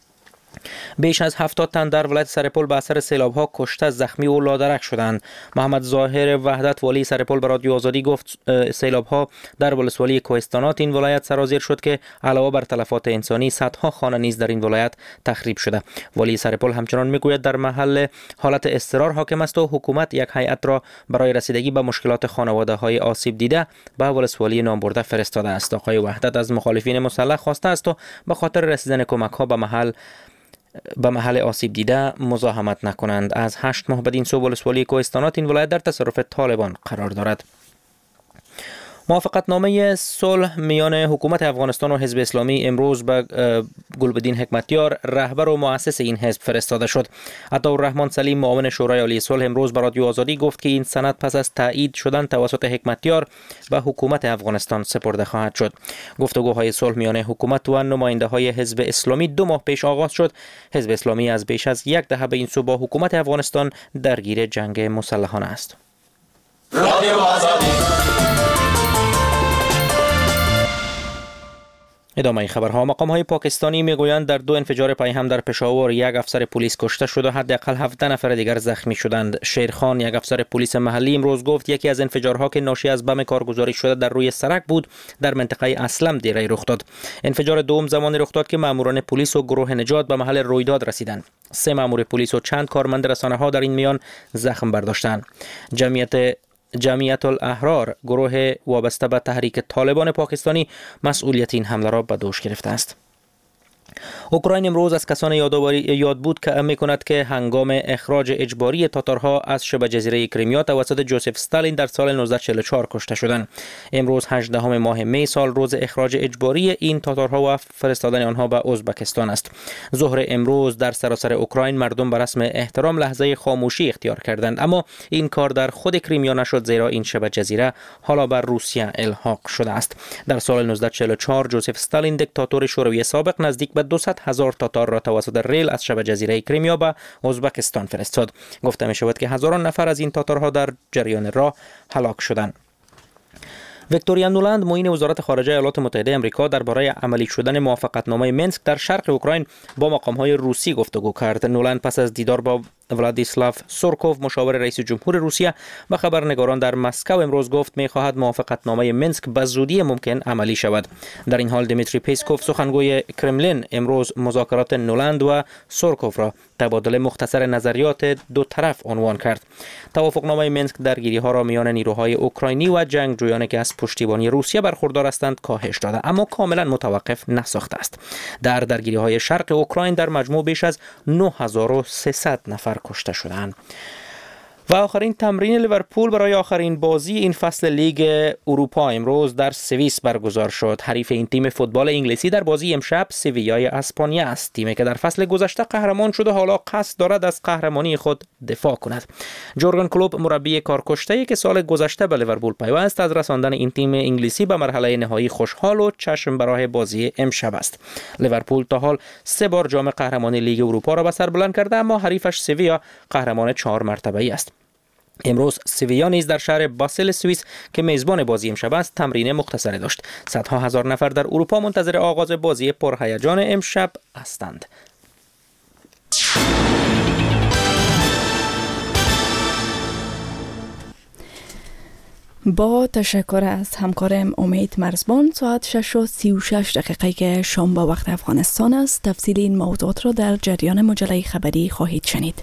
بیش از هفتاد تن در ولایت سرپل به اثر سیلاب‌ها کشته، زخمی و لادرک شدند. محمد ظاهر وحدت والی سرپل به رادیو آزادی گفت سیلاب‌ها در ولسوالی کوهستانات این ولایت سرازیر شد که علاوه بر تلفات انسانی صدها خانه نیز در این ولایت تخریب شده. والی سرپل همچنان میگوید در محل حالت اضطرار حاکم است و حکومت یک هیئت را برای رسیدگی به مشکلات خانواده‌های آسیب دیده به ولسوالی نامبرده فرستاده است. آقای وحدت از مخالفین مسلح خواسته است و به خاطر رسیدن کمک‌ها به محل به محل آسیب دیده مزاحمت نکنند. از هشت ماه بدین سو ولسوالی کوهستانات این ولایت در تصرف طالبان قرار دارد. موافقتنامه صلح میان حکومت افغانستان و حزب اسلامی امروز به گلبدین حکمتیار رهبر و مؤسس این حزب فرستاده شد. عطاالرحمن سلیم معاون شورای عالی صلح امروز به رادیو آزادی گفت که این سند پس از تایید شدن توسط حکمتیار به حکومت افغانستان سپرده خواهد شد. گفتگوهای صلح میان حکومت و نماینده‌های حزب اسلامی دو ماه پیش آغاز شد. حزب اسلامی از بیش از یک دهه به این سو با حکومت افغانستان درگیر جنگ مسلحانه است. ادامه خبرها. مقام‌های پاکستانی میگویند در دو انفجار پای هم در پشاور یک افسر پلیس کشته شد و حداقل هفده نفر دیگر زخمی شدند. شیرخان، یک افسر پلیس محلی، امروز گفت یکی از انفجارها که ناشی از بم کارگزاری شده در روی سرک بود در منطقه اسلم دیره رخ داد. انفجار دوم زمان رخ داد که ماموران پلیس و گروه نجات به محل رویداد رسیدند. سه مامور پلیس و چند کارمند رسانه‌ها در این میان زخم برداشتند. جمعیت جمعیت الاحرار، گروه وابسته به تحریک طالبان پاکستانی، مسئولیت این حمله را به دوش گرفته است. اوکراین امروز از کسان یادآوری یاد بود که می کند که هنگام اخراج اجباری تاتارها از شبه جزیره کریمیا توسط جوزف استالین در سال نوزده چهل و چهار کشته شدند. امروز هجدهم ماه می سال روز اخراج اجباری این تاتارها و فرستادن آنها به ازبکستان است. ظهر امروز در سراسر اوکراین مردم به رسم احترام لحظه خاموشی اختیار کردند، اما این کار در خود کریمیا نشد زیرا این شبه جزیره حالا بر روسیه الحاق شده است. در سال نوزده چهل و چهار جوزف استالین دیکتاتور شوروی سابق نزدیک به دویست هزار تاتار را توسط ریل از شبه جزیره کریمیا به ازبکستان فرستاد. گفته می شود که هزاران نفر از این تاتارها در جریان راه هلاک شدند. ویکتوریا نولند، معین وزارت خارجه ایالات متحده آمریکا، درباره عملی شدن موافقتنامه منسک در شرق اوکراین با مقام‌های روسی گفتگو کرد. نولند پس از دیدار با ولادیسلاو سورکوف، مشاور رئیس جمهور روسیه، و خبرنگاران در مسکو امروز گفت می‌خواهد موافقتنامه منسک به زودی ممکن عملی شود. در این حال دیمیتری پیسکوف، سخنگوی کرملین، امروز مذاکرات نولند و سورکوف را تبادل مختصر نظریات دو طرف عنوان کرد. توافقنامه منسک درگیری‌ها را میان نیروهای اوکراینی و جنگجویانی که از پشتیبانی روسیه برخوردار هستند کاهش داده، اما کاملا متوقف نساخته است. در درگیری‌های شرق اوکراین در مجموع بیش از نه هزار و سیصد نفر کشته شدند. و آخرین تمرین لیورپول برای آخرین بازی این فصل لیگ اروپا امروز در سوئیس برگزار شد. حریف این تیم فوتبال انگلیسی در بازی امشب سویای اسپانیا است، تیمی که در فصل گذشته قهرمان شد و حالا قصد دارد از قهرمانی خود دفاع کند. جورگن کلوپ، مربی کارکشته‌ای که سال گذشته به لیورپول پیوست، از رساندن این تیم انگلیسی به مرحله نهایی خوشحال و چشم برای بازی امشب است. لیورپول تا حال سه بار جام قهرمانی لیگ اروپا را به سر بلند کرده، اما حریفش سویا قهرمان چهار مرتبه‌ای است. امروز سویا نیز در شهر باسل سوئیس که میزبان بازی امشب است تمرین مختصری داشت. صدها هزار نفر در اروپا منتظر آغاز بازی پرهیجان امشب هستند. با تشکر از همکارم امید مرزبان، ساعت شش و سی و شش دقیقه که شام با وقت افغانستان است. تفصیل این موضوعات را در جریان مجله خبری خواهید شنید.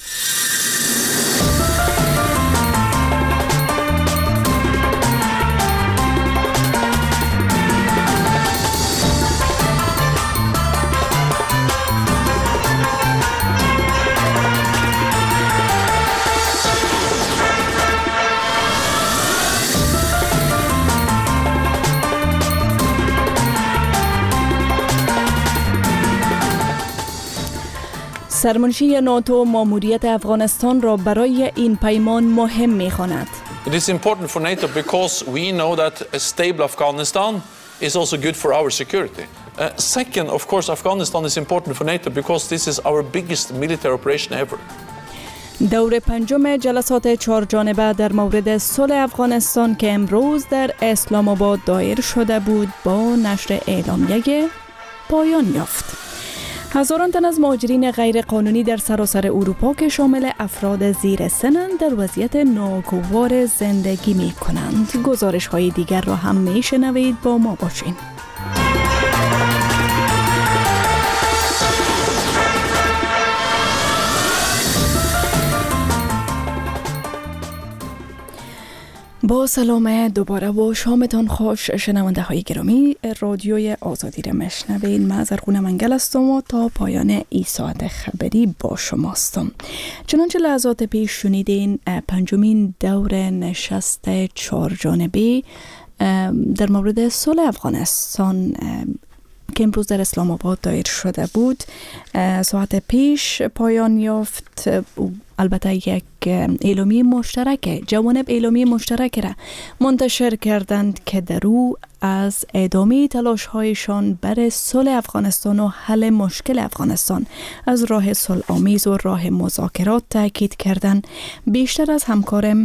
سرمنشی ناتو ماموریت افغانستان را برای این پیمان مهم می‌خواند. It is important for NATO because we know that a stable Afghanistan is also good for our security. Uh, second, of course, Afghanistan is important for NATO because this is our biggest military operation ever. دور پنجم جلسات چهار جانبه در مورد صلح افغانستان که امروز در اسلام آباد دایر شده بود با نشر اعلامیه پایان یافت. هزاران تن از مهاجرین غیر قانونی در سراسر اروپا که شامل افراد زیر سنند در وضعیت ناگوار زندگی می کنند. گزارش های دیگر را هم می شنوید، با ما باشین. با سلام دوباره و شامتان خوش شنونده های گرامی. رادیوی آزادی را مشنوین. من زرغونه منگل هستم و تا پایان این ساعت خبری با شماستم. چنانچه لحظات پیش شنیدین پنجمین دور نشست چهار جانبه در مورد صلح افغانستان که امروز در اسلام آباد دایر شده بود ساعت پیش پایان یافت. البته یک اعلامیه مشترک جوانب اعلامیه مشترک را منتشر کردند که در او از ادامه تلاش‌هایشان برای صلح افغانستان و حل مشکل افغانستان از راه صلح‌آمیز و راه مذاکرات تاکید کردند. بیشتر از همکارم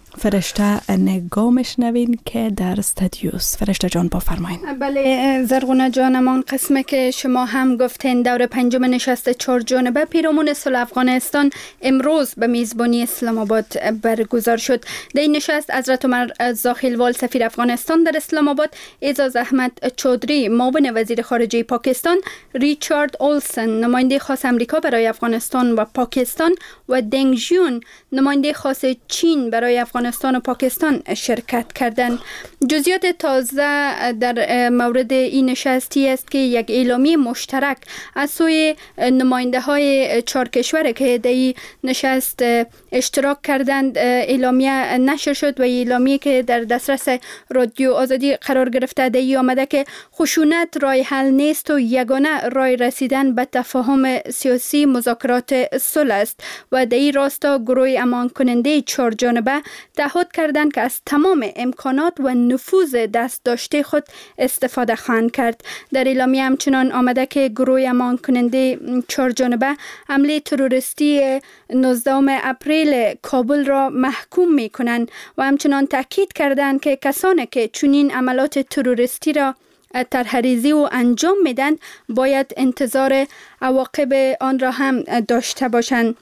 فرشته نگاه میشنوین که در استادیوس. فرشته جان بفرمایین. بله زرغونه جانمان، قسمه که شما هم گفتین دور پنجم نشست چهار جانبه پیرامون صلح افغانستان امروز به میزبانی اسلام آباد برگزار شد. در این نشست حضرت عمر زاخیلوال سفیر افغانستان در اسلام آباد، اعزاز احمد چودری معاون وزیر خارجه پاکستان، ریچارد اولسن نماینده خاص امریکا برای افغانستان و پاکستان و دنگ ژیون نماینده خاص چین برای افغانستان و پاکستان شرکت کردند. جزئیات تازه در مورد این نشستی است که یک اعلامیه مشترک از سوی نماینده های چهار کشور که در این نشست اشتراک کردند اعلامیه نشر شد و اعلامیه که در دسترس رادیو آزادی قرار گرفته در این آمده که خشونت راه حل نیست و یگانه راه رسیدن به تفاهم سیاسی مذاکرات صلح است و در این راستا گروه امان کننده چهار جانبه تعهد کردند که از تمام امکانات و نفوذ دست داشته خود استفاده خواهند کرد. در اعلامیه همچنان آمده که گروه امان کننده چهار جانبه حمله تروریستی نوزدهم اپریل کابل را محکوم می کنند و همچنان تاکید کردند که کسانی که چنین عملات تروریستی را طرح‌ریزی و انجام میدن باید انتظار عواقب آن را هم داشته باشند.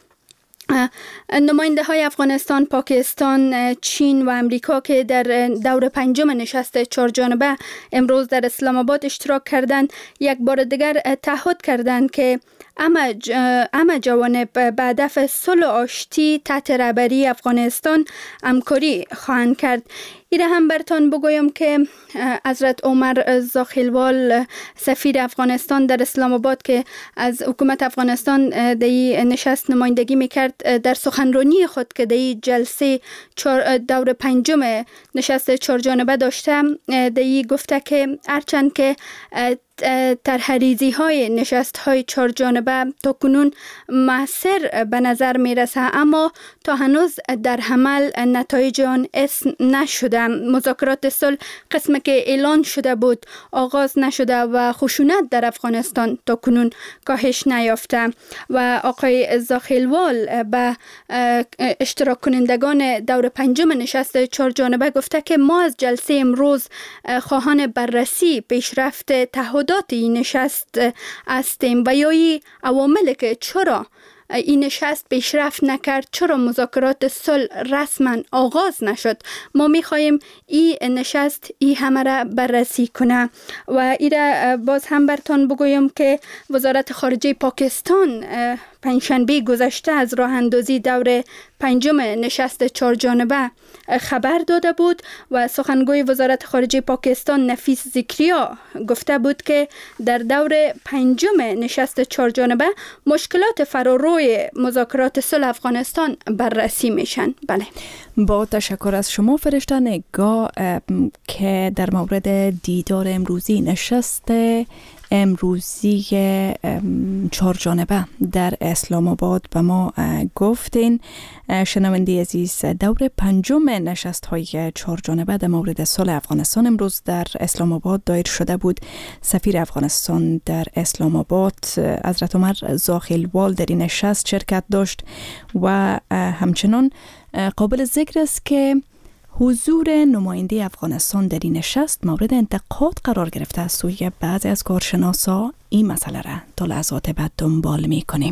نماینده های افغانستان، پاکستان، چین و امریکا که در دور پنجم نشست چهار جانبه امروز در اسلام آباد اشتراک کردند، یک بار دیگر تعهد کردند که اما جوانب به هدف صلح و آشتی تحت رهبری افغانستان همکاری خواهند کرد. ایره هم برتان بگویم که حضرت عمر زاخیلوال سفیر افغانستان در اسلام آباد که از حکومت افغانستان در نشست نمایندگی میکرد، در سخنرانی خود که در جلسه دور پنجم نشست چهار جانبه داشته در گفته که هرچند که طرح‌ریزی های نشست های چهار جانبه تا کنون موثر به نظر می رسه، اما تا هنوز در عمل نتایج آن اسم نشده. مذاکرات صلح قسمی که اعلان شده بود آغاز نشده و خشونت در افغانستان تا کنون کاهش نیافته و آقای زاخیلوال به اشتراک کنندگان دور پنجم نشست چهار جانبه گفته که ما از جلسه امروز خواهان بررسی پیشرفت تعهد این نشست هستیم و یا ای عوامل که چرا این نشست پیشرفت نکرد، چرا مذاکرات صلح رسما آغاز نشد. ما میخواهیم این نشست ای همه را بررسی کنه و ایره باز هم برتان بگویم که وزارت خارجه پاکستان پنجشنبه گذشته از راه اندازی دور پنجم نشست چهار جانبه خبر داده بود و سخنگوی وزارت خارجه پاکستان نفیس ذکریا گفته بود که در دور پنجم نشست چهار جانبه مشکلات فراروی مذاکرات صلح افغانستان بررسی میشن. بله، با تشکر از شما فرشته. نگاه که در مورد دیدار امروزی نشست امروزی چهار جانبه در اسلام آباد به ما گفتین. شنونده عزیز، دور پنجم نشست های چهار جانبه در مورد صلح افغانستان امروز در اسلام آباد دایر شده بود. سفیر افغانستان در اسلام آباد حضرت عمر زاخیلوال در این نشست شرکت داشت و همچنان قابل ذکر است که حضور نماینده افغانستان در این نشست مورد انتقاد قرار گرفته از سوی بعضی از کارشناسا. این مسئله را تا لحظات بعد دنبال می کنیم.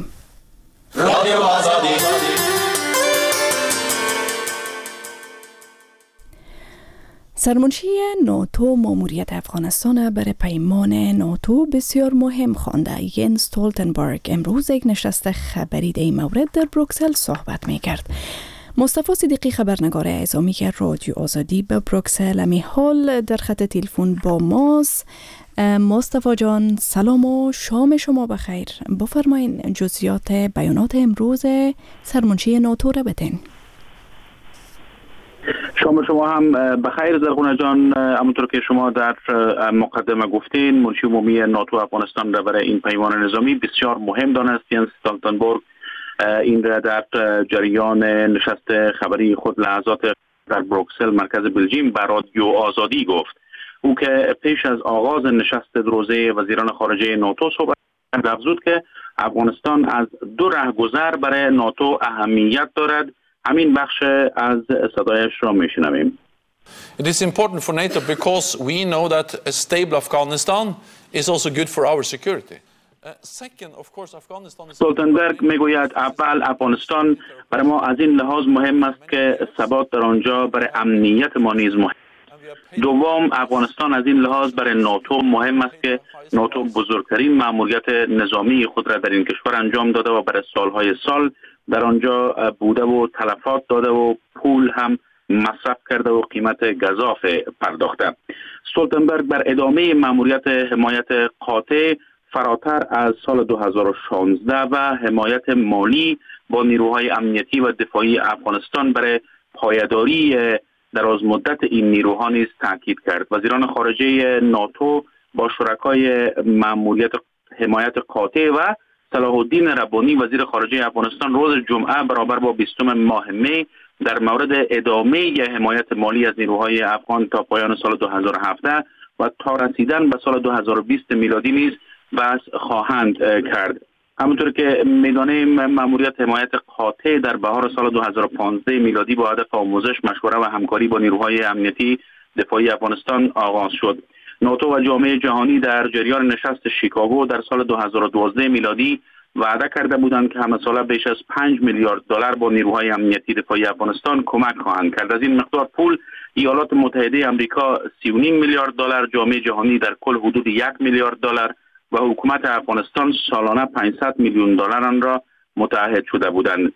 سرمنشی ناتو ماموریت افغانستان برای پیمان ناتو بسیار مهم خوانده. ینس استولتنبرگ امروز یک نشست خبری در این مورد در بروکسل صحبت می کرد. مصطفی صدیقی خبرنگار اعزامی که رادیو آزادی به بروکسل امی حال در خط تلفن با ماست. مصطفی جان سلام و شام شما بخیر. بفرمایین جزئیات بیانات امروز سرمنشی ناتو را بتین. شما شما هم بخیر زرغونه جان. همونطور که شما در مقدمه گفتین، منشی عمومی ناتو افغانستان را برای این پیمان نظامی بسیار مهم دانست. ینس استولتنبرگ این را در جریان نشست خبری خود لحظات در بروکسل مرکز بلژیم بر رادیو آزادی گفت. او که پیش از آغاز نشست روزه وزیران خارجه ناتو صحبت افزود که افغانستان از دو رهگذر برای ناتو اهمیت دارد. همین بخش از صدایش را میشنویم. It is important for NATO because we know that a stable Afghanistan is also good for our security. استولتنبرگ میگوید اول افغانستان برای ما از این لحاظ مهم است که ثبات در آنجا برای امنیت ما نیز مهم. دوم، افغانستان از این لحاظ برای ناتو مهم است که ناتو بزرگترین مأموریت نظامی خود را در این کشور انجام داده و برای سالهای سال در آنجا بوده و تلفات داده و پول هم مصرف کرده و قیمت گزاف پرداخته. استولتنبرگ بر ادامه مأموریت حمایت قاطع فراتر از سال دو هزار و شانزده و حمایت مالی با نیروهای امنیتی و دفاعی افغانستان برای پایداری دراز مدت این نیروها نیز تاکید کرد. وزیران خارجه ناتو با شرکای مأموریت حمایت قاطع و صلاح الدین ربانی وزیر خارجه افغانستان روز جمعه برابر با بیستم ماه می در مورد ادامه حمایت مالی از نیروهای افغان تا پایان سال دو هزار و هفده و تا رسیدن به سال دو هزار و بیست میلادی نیز بحث خواهند کرد. همونطور که میدانیم مأموریت حمایت قاطع در بهار سال دو هزار و پانزده میلادی با هدف آموزش، مشوره و همکاری با نیروهای امنیتی دفاعی افغانستان آغاز شد. ناتو و جامعه جهانی در جریان نشست شیکاگو در سال دو هزار و دوازده میلادی وعده کرده بودند که همه ساله بیش از پنج میلیارد دلار با نیروهای امنیتی دفاعی افغانستان کمک خواهند کرد. از این مقدار پول ایالات متحده آمریکا سی و نیم میلیارد دلار، جامعه جهانی در کل حدود یک میلیارد دلار و حکومت افغانستان سالانه پانصد میلیون دلار آن را متعهد شده بودند.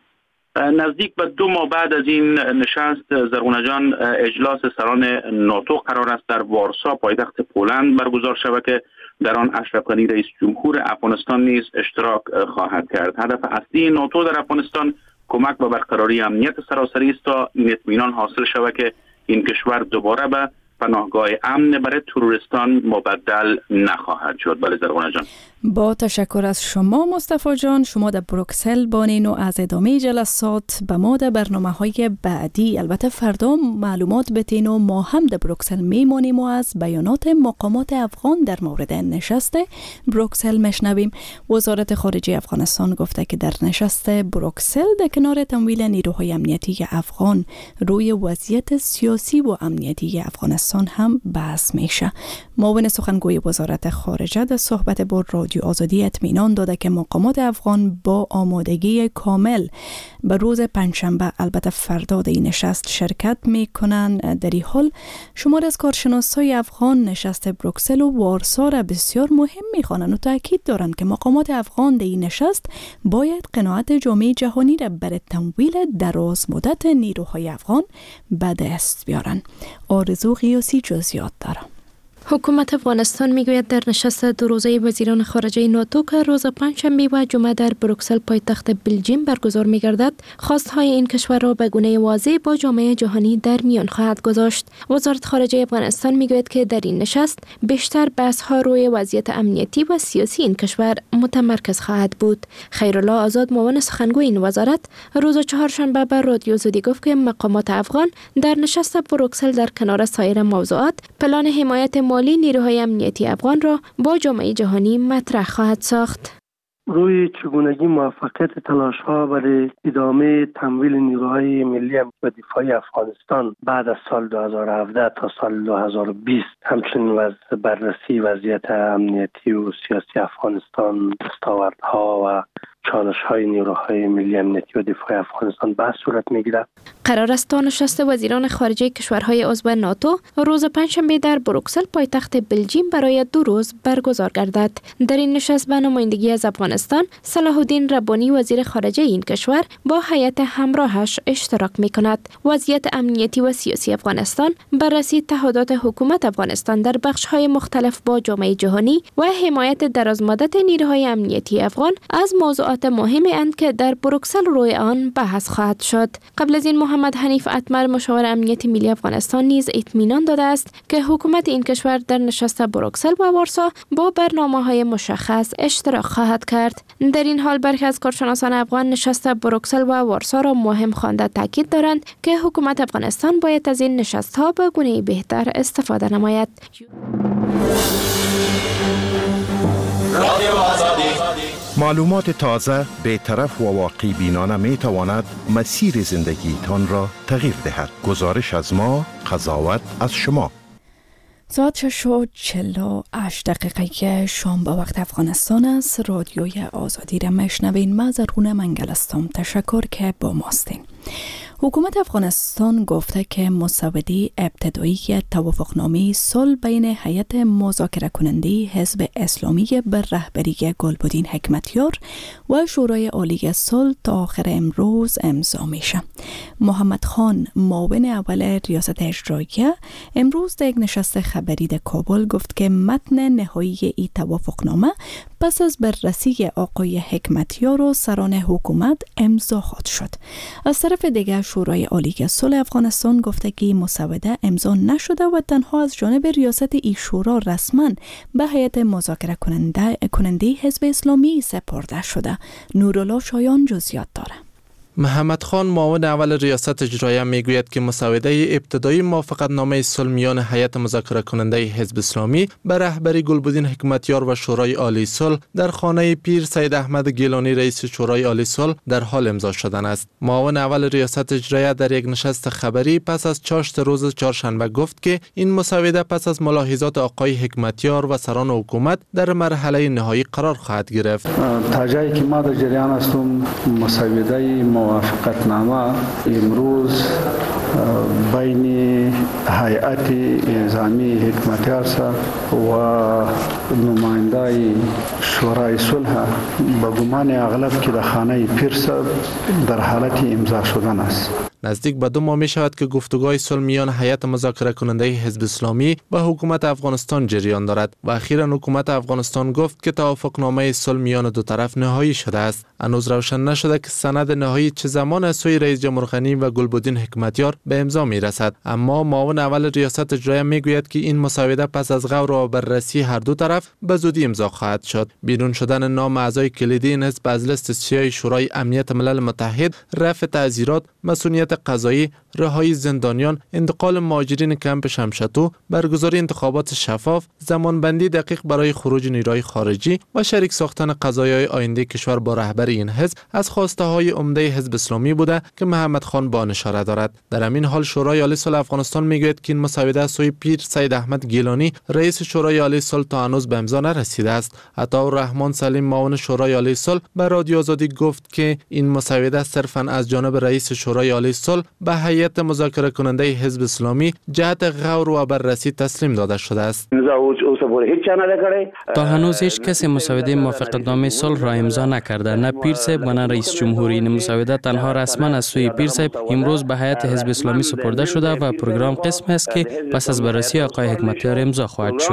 نزدیک به دو ماه بعد از این نشست زرغونه جان اجلاس سران ناتو قرار است در وارسا پایتخت پولند برگزار شود که در آن اشرف غنی رئیس جمهور افغانستان نیز اشتراک خواهد کرد. هدف اصلی ناتو در افغانستان کمک به برقراری امنیت سراسری است تا این اطمینان حاصل شود که این کشور دوباره به پناهگاه امن برای تروریستان مبدل نخواهد شد. بله زرغونه جان. با تشکر از شما مصطفی جان. شما در بروکسل بانین و از ادامه جلسات به ما در برنامه های بعدی البته فردا معلومات بتین و ما هم در بروکسل میمانیم و از بیانات مقامات افغان در مورد نشست بروکسل مشنویم. وزارت خارجه افغانستان گفته که در نشست بروکسل در کنار تمویل نیروهای امنیتی افغان روی وضعیت سیاسی و امنیتی افغانستان هم بحث میشه. معاون سخنگوی وزارت خارجه در صحبت با رادیو آزادی اطمینان داده که مقامات افغان با آمادگی کامل به روز پنجشنبه البته فردا در این نشست شرکت میکنند. در این حال شمار از کارشناسای افغان نشست بروکسل و وارسا را بسیار مهم میخوانند و تاکید دارند که مقامات افغان در این نشست باید قناعت جامعه جهانی را برای تمویل دراز مدت نیروهای افغان به دست بیارند. آرزو قیاسی جزئیات داره. حکومت افغانستان میگوید در نشست دو روزه وزیران خارجه ناتو که روز پنجشنبه و جمعه در بروکسل پایتخت بلژیم برگزار می‌گردد، خواست‌های این کشور را به گونه واضح با جامعه جهانی در میان خواهد گذاشت. وزارت خارجه افغانستان میگوید که در این نشست بیشتر بحث‌ها روی وضعیت امنیتی و سیاسی این کشور متمرکز خواهد بود. خیرالله آزاد معاون سخنگوی این وزارت روز چهارشنبه به رادیو آزادی گفت که مقامات افغان در نشست بروکسل در کنار سایر موضوعات پلان حمایت مالی نیروهای امنیتی افغان را با جامعه جهانی مطرح خواهد ساخت. روی چگونگی موفقیت تلاش‌ها برای ادامه تمویل نیروهای ملی و دفاعی افغانستان بعد از سال دو هزار و هفده تا سال دو هزار و بیست، همچنین وضع بررسی وضعیت امنیتی و سیاسی افغانستان، دستاوردها و چالش‌های نیروهای ملی امنیتی و دفاعی افغانستان بحث صورت می‌گیرد. قرار است تا نشست وزیران خارجه کشورهای عضو ناتو روز پنجشنبه در بروکسل پایتخت بلژیم برای دو روز برگزار گردد. در این نشست به نمایندگی از افغانستان صلاح الدین ربانی وزیر خارجه این کشور با هیئت همراهش اشتراک می‌کند. وضعیت امنیتی و سیاسی افغانستان، بررسی تعهدات حکومت افغانستان در بخش‌های مختلف با جامعه جهانی و حمایت درازمدت نیروهای امنیتی افغان از موضوعات مهمی اند که در بروکسل روی آن بحث خواهد شد. قبل از این محمد حنیف اتمر مشاور امنیت ملی افغانستان نیز اطمینان داده است که حکومت این کشور در نشست بروکسل و وارسا با برنامه‌های مشخص اشتراک خواهد کرد. در این حال برخی از کارشناسان افغان نشست بروکسل و وارسا را مهم خوانده تاکید دارند که حکومت افغانستان باید از این نشست‌ها به گونه‌ای بهتر استفاده نماید. رادیو آزادی معلومات تازه، بی‌طرف و واقعی بینانه می تواند مسیر زندگی تان را تغییر دهد. گزارش از ما، قضاوت از شما. ساعت شش و چهل و هشت دقیقه شام به وقت افغانستان است. رادیوی آزادی را میشنوین. من زرغونه منگل هستم. تشکر که با ماستین. حکومت افغانستان گفته که مسوده ابتدایی توافقنامه صلح بین هیئت مذاکره کننده حزب اسلامی بر رهبری گلبدین حکمتیار و شورای عالی صلح تا آخر امروز امضا میشه. محمد خان معاون اول ریاست اجراییه امروز در یک نشست خبری در کابل گفت که متن نهایی این توافقنامه پس از بررسی آقای حکمتیار و سران حکومت امضا خواهد شد. از طرف دیگر شورای عالی صلح افغانستان گفته که مسوده امضا نشده و تنها از جانب ریاست ای شورا رسما به هیئت مذاکره کننده کننده حزب اسلامی سپرده شده. نورالله شایان جزئیات داره. محمد خان معاون اول ریاست اجراییه میگوید که مسوده ابتدایی موافقتنامه صلح میان هیئت مذاکره کننده حزب اسلامی به رهبری گلبدین حکمتیار و شورای عالی صلح در خانه پیر سید احمد گیلانی رئیس شورای عالی صلح در حال امضا شدن است. معاون اول ریاست اجراییه در یک نشست خبری پس از چاشت روز چهارشنبه گفت که این مسوده پس از ملاحظات آقای حکمتیار و سران حکومت در مرحله نهایی قرار خواهد گرفت. تا جایی که ما در جریان هستم مسوده موافقتنامه امروز بین هیئت انتظامی حکمتیار و نماینده شورای صلح به گمان اغلب که در خانه پیر در حالت امضا شدن است. نزدیک به دو ماه می شود که گفتگوهای صلح میان هیئت مذاکره کننده حزب اسلامی و حکومت افغانستان جریان دارد و اخیراً حکومت افغانستان گفت که توافقنامه صلح میان دو طرف نهایی شده است. هنوز روشن نشده که سند نهایی چه زمان از سوی رئیس جمهور غنی و گلبدین حکمتیار به امضا می رسد. اما معاون اول ریاست اجراییه می گوید که این مسوده پس از غور و بررسی هر دو طرف به زودی امضا خواهد شد. بیرون شدن نام اعضای کلیدی این حزب از لیست سیاه شورای امنیت ملل متحد، رفع تعزیرات، مسئولیت قضایی، رهایی زندانیان، انتقال مهاجرین کمپ شمشتو، برگزاری انتخابات شفاف، زمانبندی دقیق برای خروج نیروهای خارجی و شریک ساختن قضایای آینده کشور با رهبری این حزب از خواسته های عمده حزب اسلامی بوده که محمد خان با اشاره دارد. در همین حال شورای عالی صلح افغانستان میگوید که این مسوده از سوی پیر سید احمد گیلانی رئیس شورای عالی صلح تا هنوز به امضا نرسیده است. عطاالرحمن سلیم معاون شورای عالی صلح به رادیو آزادی گفت که این مسوده صرفاً از جانب رئیس شورای عالی صلح به هیئت مذاکره کننده حزب اسلامی جهت غور و بررسی تسلیم داده شده است. تا هنوز هیچ کسی مسوده موافقتنامه صلح را امضا نکرده، نه پیر صاحب و نه رئیس جمهوری. این مسوده تنها رسما از سوی پیر صاحب امروز به هیئت حزب اسلامی سپرده شده و پروگرام قسم است که پس از بررسی آقای حکمتیار امضا خواهد شد.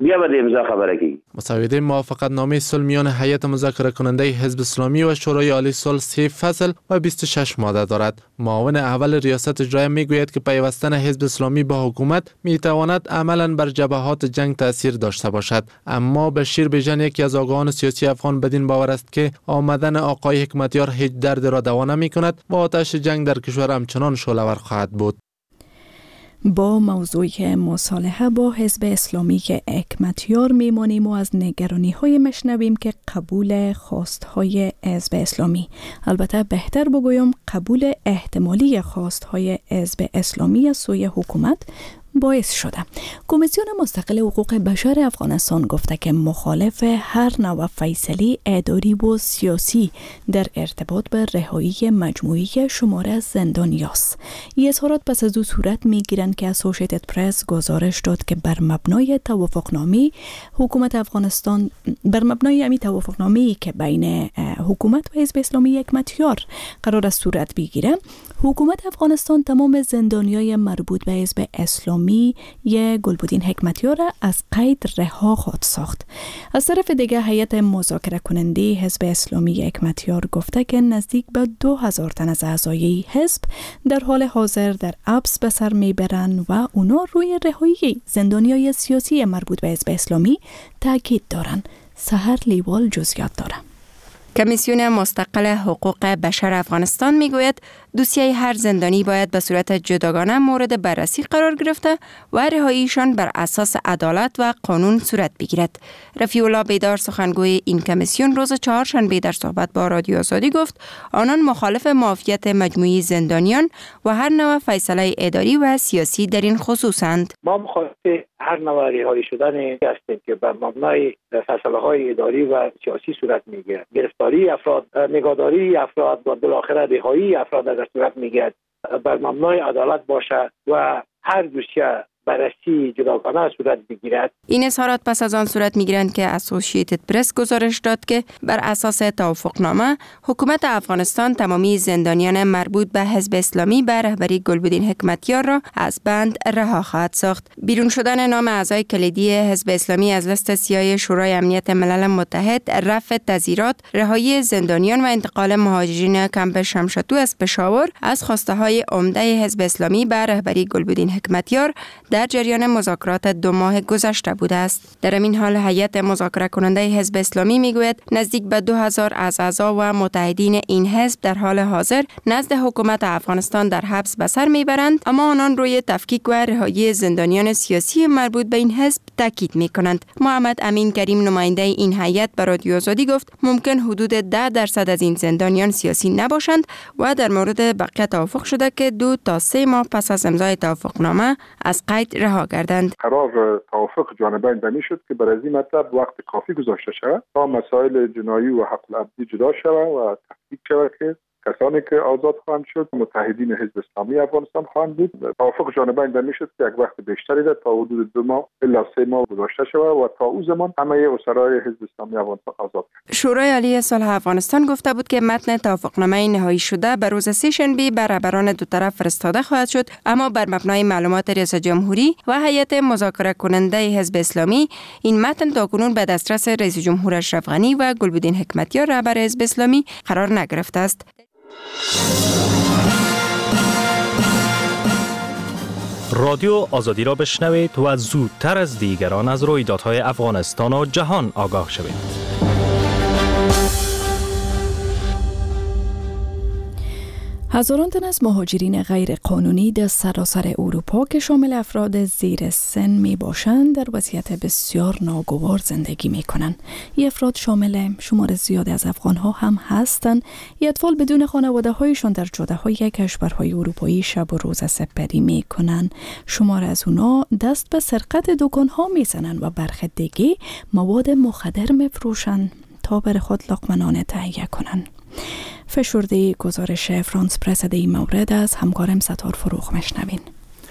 مسوده موافقتنامه صلح میان هیئت مذاکره کننده حزب اسلامی و شورای عالی صلح سه فصل و بیست و شش ماده دارد. معاون اول ریاست اجراییه میگوید که پیوستن حزب اسلامی با حکومت میتواند عملاً بر جبهات جنگ تاثیر داشته باشد، اما بشیر بیژن یکی از آگاهان سیاسی افغان بدین باور است که آمدن آقای حکمتیار هیچ درد را دوا نمی‌کند و آتش جنگ در کشور همچنان شعله‌ور خواهد بود. با موضوع مصالحه با حزب اسلامی حکمتیار میمانیم و از نگرانی های مشنویم که قبول خواست های حزب اسلامی، البته بهتر بگویم قبول احتمالی خواست های حزب اسلامی از سوی حکومت باعث شده. کمیسیون مستقل حقوق بشر افغانستان گفته که مخالف هر نوع فیصله اداری و سیاسی در ارتباط به رهایی مجموعی شماره از زندانیاست. این اظهارات پس از دو صورت میگیرند که اسوسییتد پرس گزارش داد که بر مبنای توافقنامه حکومت افغانستان بر مبنای امی توافقنامه‌ای که بین حکومت و حزب اسلامی حکمتیار قرار است صورت بگیره، حکومت افغانستان تمام زندانیای مربوط به حزب اسلامی ی گلبدین حکمتیار از قید رها خواهد ساخت. از طرف دیگه هیئت مذاکره کننده حزب اسلامی حکمتیار گفته که نزدیک به دو هزار تن از اعضای حزب در حال حاضر در حبس به سر میبرند و اونا روی رهایی زندانیای سیاسی مربوط به حزب اسلامی تاکید دارند. سحر لیوال جزئیات داره. کمیسیون مستقل حقوق بشر افغانستان میگوید دوسیه هر زندانی باید به صورت جداگانه مورد بررسی قرار گرفته و رهاییشان بر اساس عدالت و قانون صورت بگیرد. رفیع الله بیدار سخنگوی این کمیسیون روز چهارشنبه در صحبت با رادیو آزادی گفت آنان مخالف معافیت مجموعی زندانیان و هر نوع فیصله اداری و سیاسی در این خصوصند. ما مخالف هر نوع رهایی شدن هستیم که بر مبنای فیصله‌های اداری و سیاسی صورت میگیرد. گرفتاری افراد، نگهداری افراد و بالاخره رهایی افراد در صورت میگیرد بر مبنای عدالت باشه و هر دوسیه بررسی جداگانه صورت بگیرد. این اظهارات پس از آن صورت میگیرند که اسوسییتد پرس گزارش داد که بر اساس توافقنامه حکومت افغانستان تمامی زندانیان مربوط به حزب اسلامی به رهبری گلبدین حکمتیار را از بند رها خواهد ساخت. بیرون شدن نام اعضای کلیدی حزب اسلامی از لیست سیاه شورای امنیت ملل متحد، رفع تظاهرات، رهایی زندانیان و انتقال مهاجرین کمپ شمشتو از پشاور از خواسته های عمده حزب اسلامی به رهبری گلبدین حکمتیار در جریان مذاکرات دو ماه گذشته بوده است. در این حال هیئت مذاکره کننده حزب اسلامی میگوید نزدیک به دو هزار از اعضا و متحدین این حزب در حال حاضر نزد حکومت افغانستان در حبس به سر میبرند، اما آنان روی تفکیک و رهایی زندانیان سیاسی مربوط به این حزب تاکید میکنند. محمد امین کریم نماینده این هیئت به رادیو آزادی گفت ممکن حدود ده درصد از این زندانیان سیاسی نباشند و در مورد بقیه توافق شده که دو تا سه ماه پس از امضای توافقنامه از قید رها گردند. قرار توافق جانبین بنی شد که برای این مطلب وقت کافی گذاشته شود تا مسائل جنایی و حق العبدی جدا شود و تحقیق شود که کسانی که آزاد خواهند شد متحدین حزب اسلامی افغانستان خواهند بود. توافق جانبین بنی شد که یک وقت بیشتری ده تا حدود دو ماه الا سه ماه گذاشته شود و تا او زمان همه اسرای حزب اسلامی افغانستان آزاد. شورای عالی صلح افغانستان گفته بود که متن توافقنامه نهایی شده به روز سه‌شنبه بر رهبران دو طرف فرستاده خواهد شد، اما بر مبنای معلومات ریاست جمهوری و هیئت مذاکره کننده حزب اسلامی این متن تاکنون به دسترس رئیس جمهور اشرف غنی و گلبدین حکمتیار رهبر حزب اسلامی قرار نگرفته است. رادیو آزادی را بشنوید و زودتر از دیگران از رویدادهای افغانستان و جهان آگاه شوید. هزاران تن از مهاجرین غیر قانونی در سراسر اروپا که شامل افراد زیر سن می باشند در وضعیت بسیار ناگوار زندگی می کنند. این افراد شامل شمار زیادی از افغان ها هم هستند. این اطفال بدون خانواده هایشان در جاده های کشورهای اروپایی شب و روز سپری می کنند. شمار از اونا دست به سرقت دکان ها می زنند و برخی دیگه مواد مخدر می فروشند تا بر خود لقمه نان تهیه کنند. فشرده گزارش فرانس پرس در این مورد از همکارم ستار فروغ مشنوین.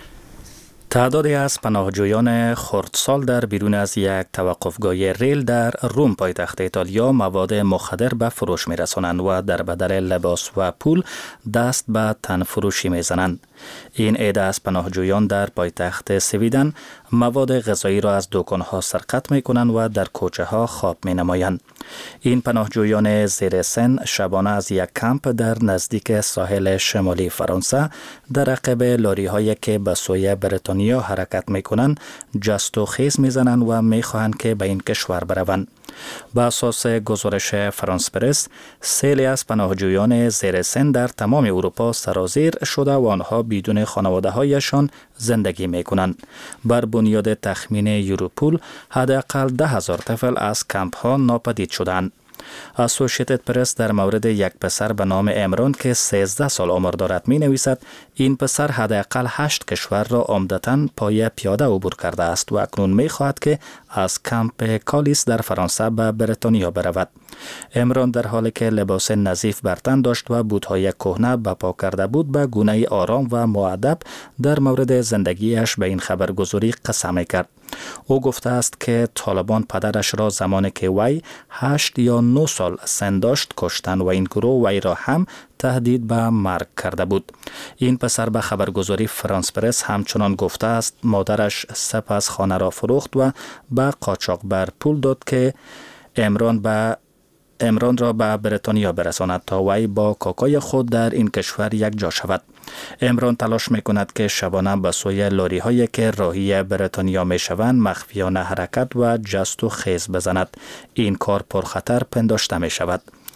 تعدادی از پناهجویان خردسال در بیرون از یک توقفگاه ریل در روم پایتخت ایتالیا مواد مخدر به فروش می رسانند و در بدل لباس و پول دست به تن فروشی می زنند. این عده از پناهجویان در پایتخت سویدن مواد غذایی را از دکان‌ها سرقت می کنند و در کوچه ها خواب می نمایند. این پناهجویان زیر سن شبانه از یک کمپ در نزدیک ساحل شمالی فرانسه در عقب لاری هایی که به سوی بریتانیا حرکت می کنند جست و خیز می زنند و می خواهند که به این کشور بروند. با اساس گزارش فرانس پرس، سیلی از پناهجویان زیر سن در تمام اروپا سرازیر شده و آنها بدون خانواده هایشان زندگی می کنند. بر بنیاد تخمین یوروپول حداقل ده هزار طفل از کمپ ها ناپدید شدند. اسوسییتد پرس در مورد یک پسر به نام امران که سیزده سال عمر دارد می نویسد این پسر حداقل هشت کشور را عمدتاً پای پیاده عبور کرده است و اکنون می خواهد که از کمپ کالیس در فرانسه به بریتانیا برود. امران در حالی که لباس نظیف بر تن داشت و بوت‌های کهنه به پا کرده بود به گونه آرام و مؤدب در مورد زندگیش به این خبرگزاری قسم کرد. او گفته است که طالبان پدرش را زمانی که وی هشت یا نه سال سن داشت کشتن و این گروه وی را هم تهدید به مرگ کرده بود. این پسر به خبرگزاری فرانس پرس همچنان گفته است مادرش سپس خانه را فروخت و به قاچاقبر پول داد که امران به امران را به بریتانیا برساند تا وی با کاکای خود در این کشور یک جا شود. امران تلاش می کند که شبانه به سوی لاری هایی که راهی بریتانیا می شوند مخفیانه حرکت و جست و خیز بزند. این کار پرخطر پنداشته می شود.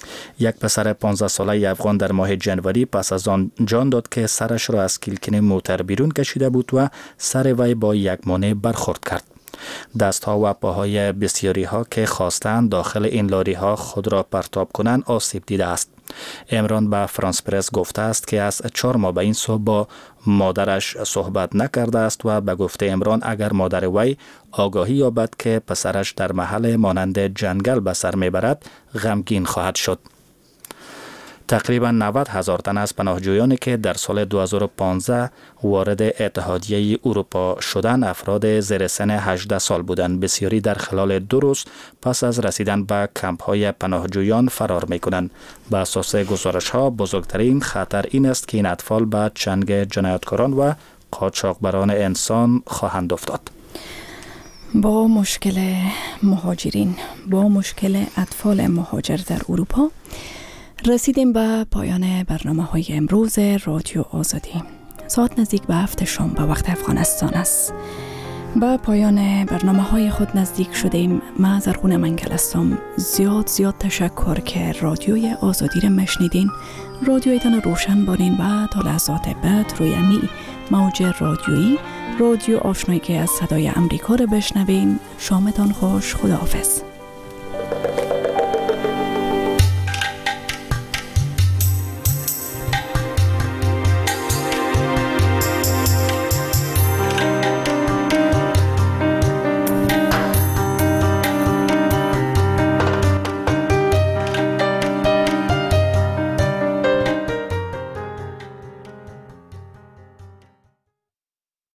یک پسر پانزده ساله افغان در ماه جنوری پس از آن جان داد که سرش را از کیلکن موتر بیرون کشیده بود و سر وی با یک مانع برخورد کرد. دستها و پاهای بسیاری ها که خواستند داخل این لاری ها خود را پرتاب کنند آسیب دیده است. عمران به فرانس پرس گفته است که از چهار ماه به این سو با مادرش صحبت نکرده است و به گفته عمران اگر مادر وی آگاهی یابد که پسرش در محل مانند جنگل به سر میبرد غمگین خواهد شد. تقریبا نود هزار تن از پناهجویانی که در سال دو هزار و پانزده وارد اتحادیه اروپا شدند افراد زیر سن هجده سال بودند. بسیاری در خلال دو روز پس از رسیدن به کمپ های پناهجویان فرار می کنند. به اساس گزارش ها بزرگترین خطر این است که این اطفال به چنگ جنایتکاران و قاچاقبران انسان خواهند افتاد. با مشکل مهاجرین، با مشکل اطفال مهاجر در اروپا رسیدیم به پایان برنامه های امروز رادیو آزادی. ساعت نزدیک به هفت شام به وقت افغانستان است. به پایان برنامه های خود نزدیک شدیم. من زرغون منگل هستم. زیاد زیاد تشکر که رادیوی آزادی را مشنیدین. رادیویتان روشن بارین و تا لحظات بعد روی امی موج رادیویی رادیو آشنایی که از صدای امریکا را بشنوین. شامتان خوش. خداحافظ.